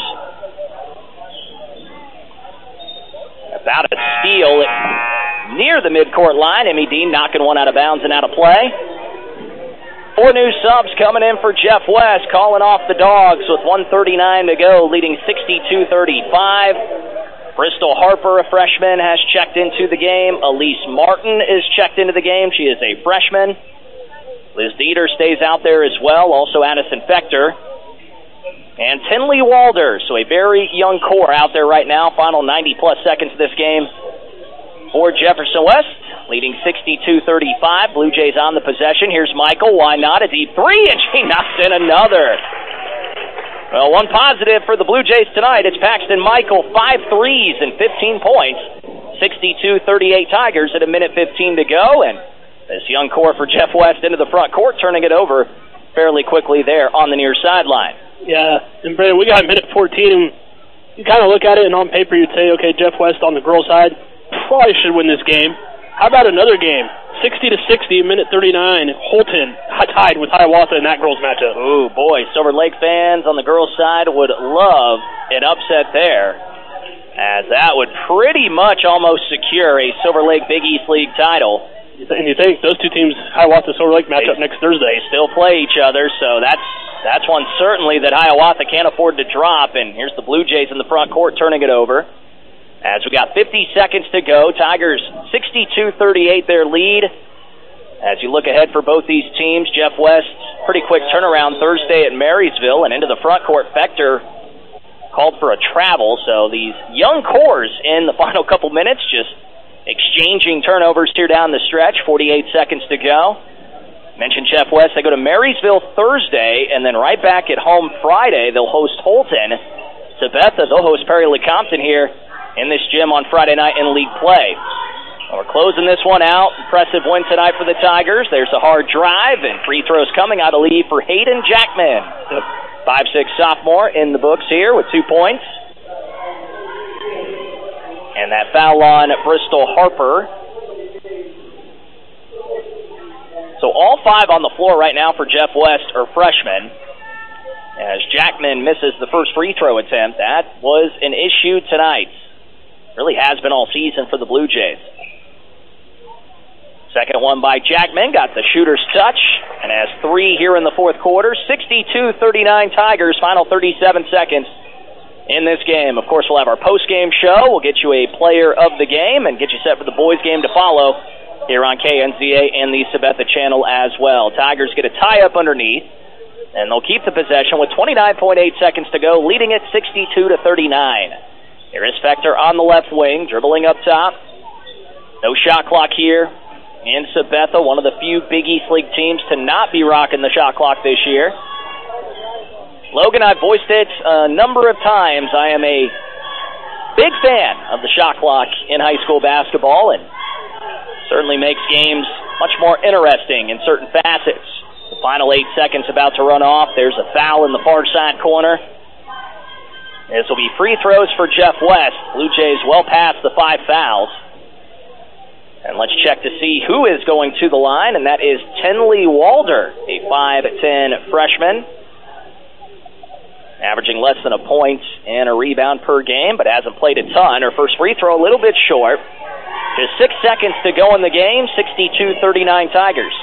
About a steal near the midcourt line. Emmy Dean knocking one out of bounds and out of play. Four new subs coming in for Jeff West, calling off the Dogs with one thirty-nine to go, leading sixty-two thirty-five. Bristol Harper, a freshman, has checked into the game. Elise Martin is checked into the game. She is a freshman. Liz Dieter stays out there as well, also Addison Fector. And Tinley Walder, so a very young core out there right now. Final ninety-plus seconds of this game for Jefferson West, leading sixty-two thirty-five. Blue Jays on the possession. Here's Michael. Why not? A deep three, and she knocks in another. Well, one positive for the Blue Jays tonight. It's Paxton Michael, five threes and fifteen points. sixty-two thirty-eight Tigers at a minute fifteen to go, and this young core for Jeff West into the front court, turning it over fairly quickly there on the near sideline. Yeah, and Brandon, we got a minute fourteen, and you kind of look at it, and on paper you'd say, okay, Jeff West on the girls' side probably should win this game. How about another game? sixty to sixty, minute thirty-nine. Holton tied with Hiawatha in that girls' matchup. Ooh, boy, Silver Lake fans on the girls' side would love an upset there, as that would pretty much almost secure a Silver Lake Big East League title. And you think those two teams, Hiawatha, Silver Lake, match up next Thursday. They still play each other, so that's that's one certainly that Hiawatha can't afford to drop. And here's the Blue Jays in the front court turning it over. As we got fifty seconds to go, Tigers sixty-two thirty-eight their lead. As you look ahead for both these teams, Jeff West, pretty quick turnaround Thursday at Marysville, and into the front court, Fector called for a travel. So these young cores in the final couple minutes just exchanging turnovers here down the stretch. forty-eight seconds to go. Mentioned Jeff West. They go to Marysville Thursday, and then right back at home Friday. They'll host Holton. Sabetha, they'll host Perry Lecompton here in this gym on Friday night in league play. Well, we're closing this one out. Impressive win tonight for the Tigers. There's a hard drive, and free throws coming out of lead for Hayden Jackman. five six sophomore in the books here with two points. And that foul on Bristol Harper. So all five on the floor right now for Jeff West are freshmen. As Jackman misses the first free throw attempt, that was an issue tonight. Really has been all season for the Blue Jays. Second one by Jackman, got the shooter's touch, and has three here in the fourth quarter. sixty-two thirty-nine Tigers, final thirty-seven seconds in this game. Of course, we'll have our post-game show. We'll get you a player of the game and get you set for the boys' game to follow here on K N Z A and the Sabetha channel as well. Tigers get a tie-up underneath, and they'll keep the possession with twenty-nine point eight seconds to go, leading it sixty-two to thirty-nine. Here is Fector on the left wing, dribbling up top. No shot clock here in Sabetha, one of the few Big East League teams to not be rocking the shot clock this year. Logan, I've voiced it a number of times. I am a big fan of the shot clock in high school basketball, and certainly makes games much more interesting in certain facets. The final eight seconds about to run off. There's a foul in the far side corner. This will be free throws for Jeff West. Blue Jays well past the five fouls. And let's check to see who is going to the line, and that is Tinley Walder, a five ten freshman. Averaging less than a point and a rebound per game, but hasn't played a ton. Her first free throw a little bit short. Just six seconds to go in the game, sixty-two thirty-nine Tigers.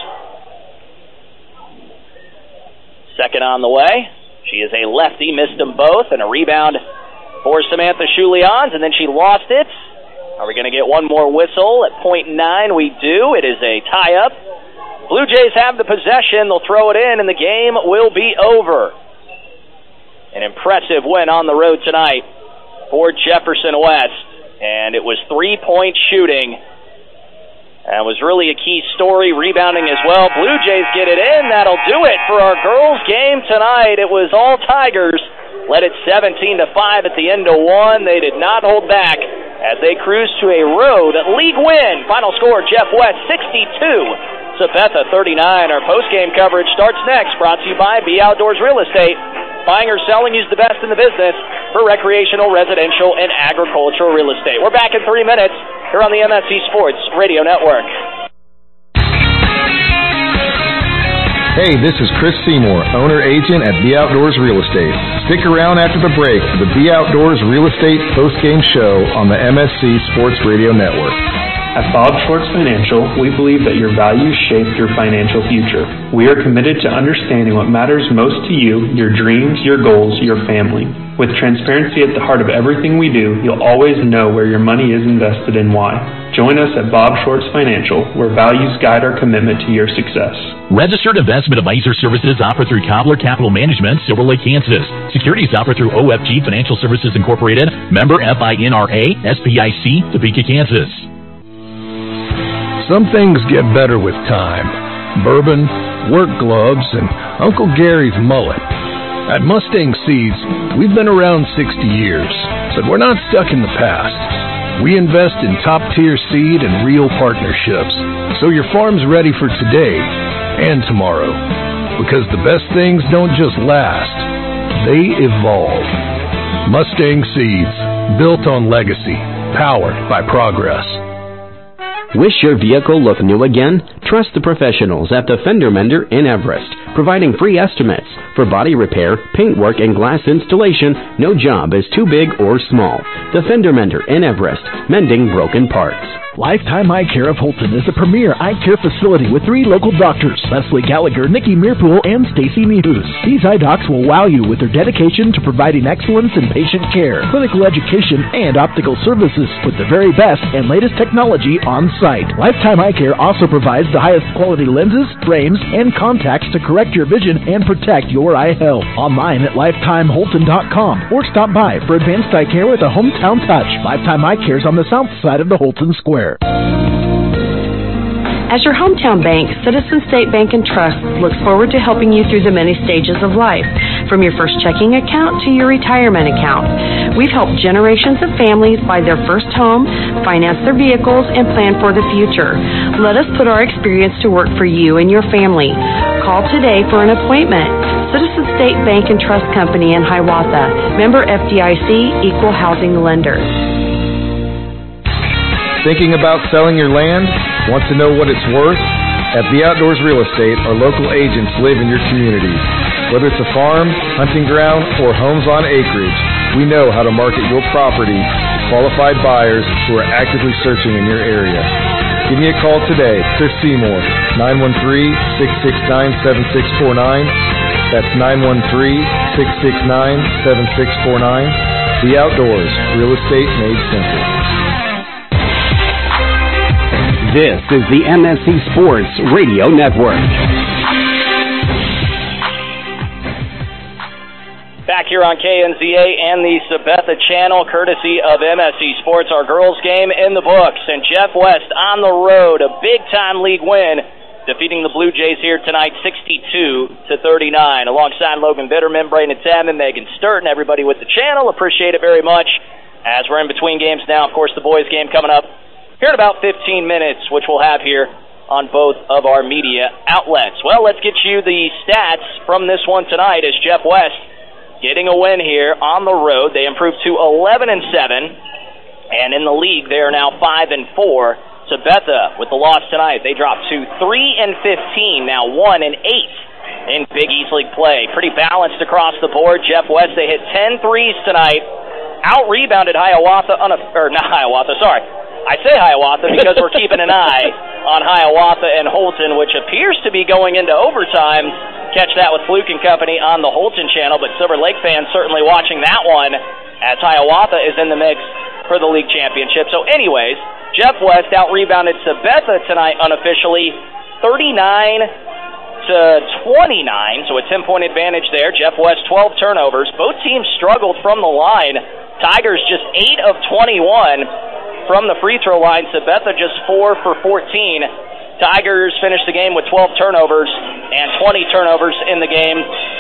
Second on the way. She is a lefty, missed them both, and a rebound for Samantha Schulians, and then she lost it. Are we going to get one more whistle at point nine? We do. It is a tie-up. Blue Jays have the possession. They'll throw it in, and the game will be over. An impressive win on the road tonight for Jefferson West, and it was three-point shooting. That was really a key story, rebounding as well. Blue Jays get it in. That'll do it for our girls' game tonight. It was all Tigers. Led it seventeen to five at the end of one. They did not hold back as they cruise to a road league win. Final score, Jeff West sixty-two, Sabetha thirty-nine. Our post-game coverage starts next, brought to you by B Outdoors Real Estate. Buying or selling, use the best in the business for recreational, residential, and agricultural real estate. We're back in three minutes here on the M S C Sports Radio Network. Hey, this is Chris Seymour, owner-agent at B Outdoors Real Estate. Stick around after the break for the B Outdoors Real Estate post-game show on the M S C Sports Radio Network. At Bob Schwartz Financial, we believe that your values shape your financial future. We are committed to understanding what matters most to you, your dreams, your goals, your family. With transparency at the heart of everything we do, you'll always know where your money is invested and why. Join us at Bob Schwartz Financial, where values guide our commitment to your success. Registered investment advisor services offered through Cobbler Capital Management, Silver Lake, Kansas. Securities offered through O F G Financial Services Incorporated, member F I N R A, S P I C, Topeka, Kansas. Some things get better with time. Bourbon, work gloves, and Uncle Gary's mullet. At Mustang Seeds, we've been around sixty years, but we're not stuck in the past. We invest in top-tier seed and real partnerships, so your farm's ready for today and tomorrow. Because the best things don't just last, they evolve. Mustang Seeds, built on legacy, powered by progress. Wish your vehicle looked new again? Trust the professionals at the Fender Mender in Everest, providing free estimates for body repair, paintwork, and glass installation. No job is too big or small. The Fender Mender in Everest, mending broken parts. Lifetime Eye Care of Holton is a premier eye care facility with three local doctors, Leslie Gallagher, Nikki Meerpool, and Stacy Mehus. These eye docs will wow you with their dedication to providing excellence in patient care, clinical education, and optical services with the very best and latest technology on site. Lifetime Eye Care also provides the highest quality lenses, frames, and contacts to correct your vision and protect your eye health. Online at lifetime holton dot com or stop by for advanced eye care with a hometown touch. Lifetime Eye Care is on the south side of the Holton Square. As your hometown bank, Citizen State Bank and Trust looks forward to helping you through the many stages of life, from your first checking account to your retirement account. We've helped generations of families buy their first home, finance their vehicles, and plan for the future. Let us put our experience to work for you and your family. Call today for an appointment. Citizen State Bank and Trust Company in Hiawatha, member F D I C, equal housing lender. Thinking about selling your land? Want to know what it's worth? At B Outdoors Real Estate, our local agents live in your community. Whether it's a farm, hunting ground, or homes on acreage, we know how to market your property to qualified buyers who are actively searching in your area. Give me a call today, Chris Seymour, nine one three, six six nine, seven six four nine. That's nine one three, six six nine, seven six four nine. B Outdoors, real estate made simple. This is the M S C Sports Radio Network. Back here on K N Z A and the Sabetha channel, courtesy of M S C Sports, our girls game in the books. And Jeff West on the road, a big-time league win, defeating the Blue Jays here tonight, sixty-two to thirty-nine. Alongside Logan Bitterman, Brayden Tabman, Megan Sturton, everybody with the channel, appreciate it very much. As we're in between games now, of course, the boys game coming up here in about fifteen minutes, which we'll have here on both of our media outlets. Well, let's get you the stats from this one tonight as Jeff West getting a win here on the road. They improved to eleven and seven, and in the league they are now five and four. Sabetha with the loss tonight, they dropped to three and fifteen, now one and eight in Big East League play. Pretty balanced across the board. Jeff West, they hit ten threes tonight, out-rebounded Hiawatha, unaff- or not Hiawatha, sorry. I say Hiawatha because we're keeping an eye on Hiawatha and Holton, which appears to be going into overtime. Catch that with Fluke and Company on the Holton channel, but Silver Lake fans certainly watching that one as Hiawatha is in the mix for the league championship. So anyways, Jeff West out-rebounded Sabetha tonight unofficially, thirty-nine to twenty-nine, so a ten-point advantage there. Jeff West, twelve turnovers. Both teams struggled from the line. Tigers just eight of twenty-one. From the free throw line, Sabetha just four for fourteen. Tigers finished the game with twelve turnovers and twenty turnovers in the game.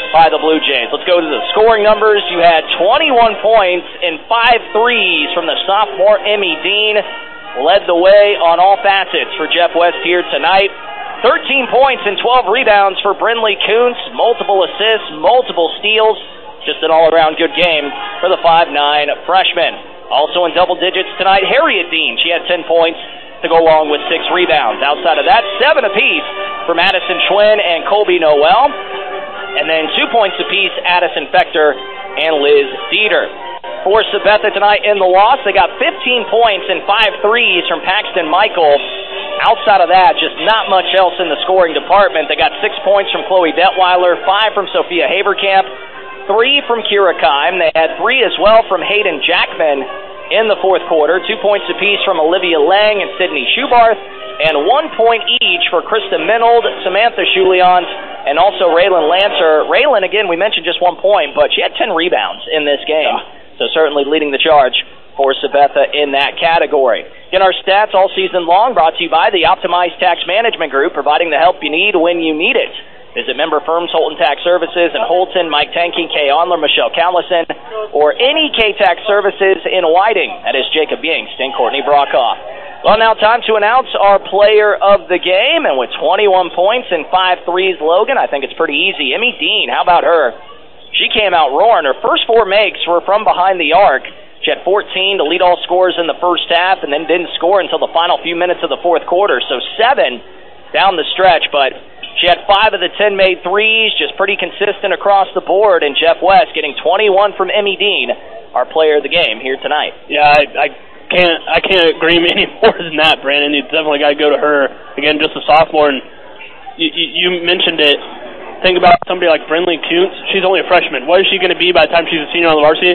by the Blue Jays. Let's go to the scoring numbers. You had twenty-one points and five threes from the sophomore Emmy Dean. Led the way on all facets for Jeff West here tonight. thirteen points and twelve rebounds for Brinley Kuntz. Multiple assists, multiple steals. Just an all-around good game for the five nine freshman. Also in double digits tonight, Harriet Dean. She had ten points to go along with six rebounds. Outside of that, seven apiece for Madison Schwinn and Colby Noel. And then two points apiece, Addison Fector and Liz Dieter. For Sabetha tonight in the loss, they got fifteen points and five threes from Paxton Michael. Outside of that, just not much else in the scoring department. They got six points from Chloe Detweiler, five from Sophia Haberkamp, three from Kira Kime. They had three as well from Hayden Jackman in the fourth quarter. Two points apiece from Olivia Lang and Sydney Schubarth, and one point each for Krista Minold, Samantha Schuliant, and also Raylan Lancer. Raylan, again, we mentioned just one point, but she had ten rebounds in this game. So certainly leading the charge for Sabetha in that category. Again, our stats all season long brought to you by the Optimized Tax Management Group, providing the help you need when you need it. Visit member firms Holton Tax Services in Holton, Mike Tanky, Kay Onler, Michelle Callison, or any K-Tax Services in Whiting. That is Jacob Yingst and Courtney Brockhoff. Well, now time to announce our player of the game, and with twenty-one points and five threes, Logan, I think it's pretty easy. Emmy Dean, how about her? She came out roaring. Her first four makes were from behind the arc. She had fourteen to lead all scorers in the first half and then didn't score until the final few minutes of the fourth quarter. So seven down the stretch, but she had five of the ten made threes, just pretty consistent across the board. And Jeff West getting twenty-one from Emmy Dean, our player of the game here tonight. Yeah, I, I can't I can't agree any more than that, Brandon. You definitely got to go to her. Again, just a sophomore, and you, you, you mentioned it. Think about somebody like Brinley Kuntz. She's only a freshman. What is she going to be by the time she's a senior on the varsity?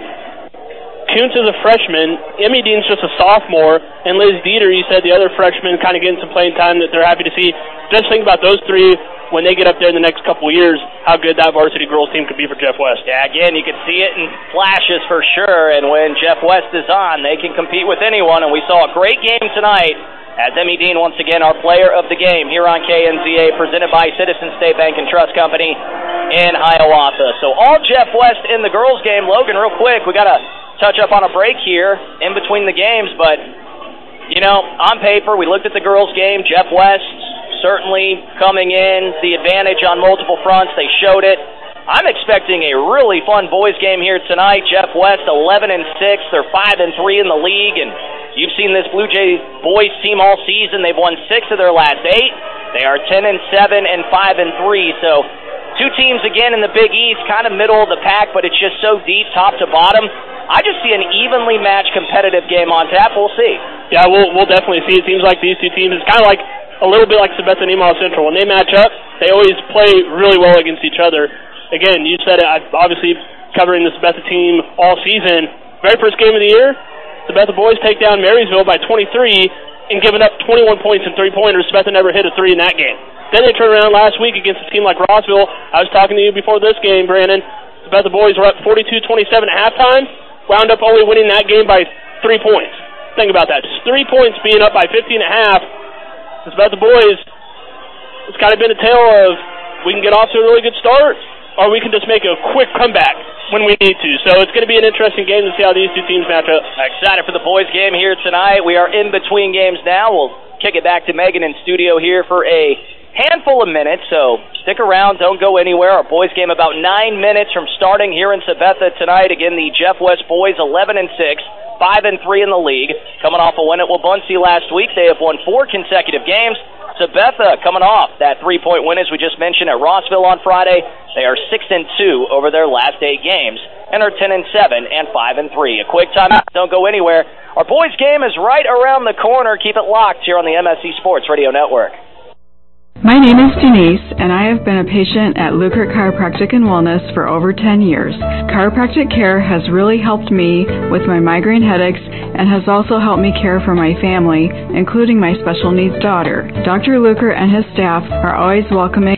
Kuntz is a freshman. Emmy Dean's just a sophomore. And Liz Dieter, you said the other freshman, kind of getting some playing time that they're happy to see. Just think about those three when they get up there in the next couple of years, how good that varsity girls team could be for Jeff West. Yeah, again, you can see it in flashes for sure. And when Jeff West is on, they can compete with anyone. And we saw a great game tonight as Emmy Dean, once again, our player of the game here on K N Z A, presented by Citizen State Bank and Trust Company in Hiawatha. So all Jeff West in the girls' game. Logan, real quick, we got to touch up on a break here in between the games, but, you know, on paper, we looked at the girls' game. Jeff West certainly coming in, the advantage on multiple fronts. They showed it. I'm expecting a really fun boys' game here tonight. Jeff West, eleven and six. They're five and three in the league, and you've seen this Blue Jays boys team all season. They've won six of their last eight. They are ten and seven and five and three. So two teams again in the Big East, kind of middle of the pack, but it's just so deep, top to bottom. I just see an evenly matched competitive game on tap. We'll see. Yeah, we'll we'll definitely see. It seems like these two teams, it's kind of like a little bit like Sabetha and Nemaha Central. When they match up, they always play really well against each other. Again, you said it, I've obviously covering the Sabetha team all season. Very first game of the year, Sabetha boys take down Marysville by twenty-three and giving up twenty-one points and three-pointers. Sabetha never hit a three in that game. Then they turn around last week against a team like Rossville. I was talking to you before this game, Brandon. Sabetha boys were up forty-two twenty-seven at halftime, wound up only winning that game by three points. Think about that. Just three points being up by fifteen and a half. The Sabetha boys, it's kind of been a tale of we can get off to a really good start, or we can just make a quick comeback when we need to. So it's going to be an interesting game to see how these two teams match up. Excited for the boys' game here tonight. We are in between games now. We'll kick it back to Megan in studio here for a handful of minutes, so stick around. Don't go anywhere. Our boys' game about nine minutes from starting here in Sabetha tonight. Again, the Jeff West boys, eleven and six, five and three in the league. Coming off a win at Wabaunsee last week, they have won four consecutive games. Sabetha coming off that three-point win, as we just mentioned, at Rossville on Friday. They are six and two over their last eight games and are ten and seven and five and three. A quick time out. Don't go anywhere. Our boys' game is right around the corner. Keep it locked here on the M S C Sports Radio Network. My name is Denise, and I have been a patient at Lukert Chiropractic and Wellness for over ten years. Chiropractic care has really helped me with my migraine headaches and has also helped me care for my family, including my special needs daughter. Doctor Lukert and his staff are always welcoming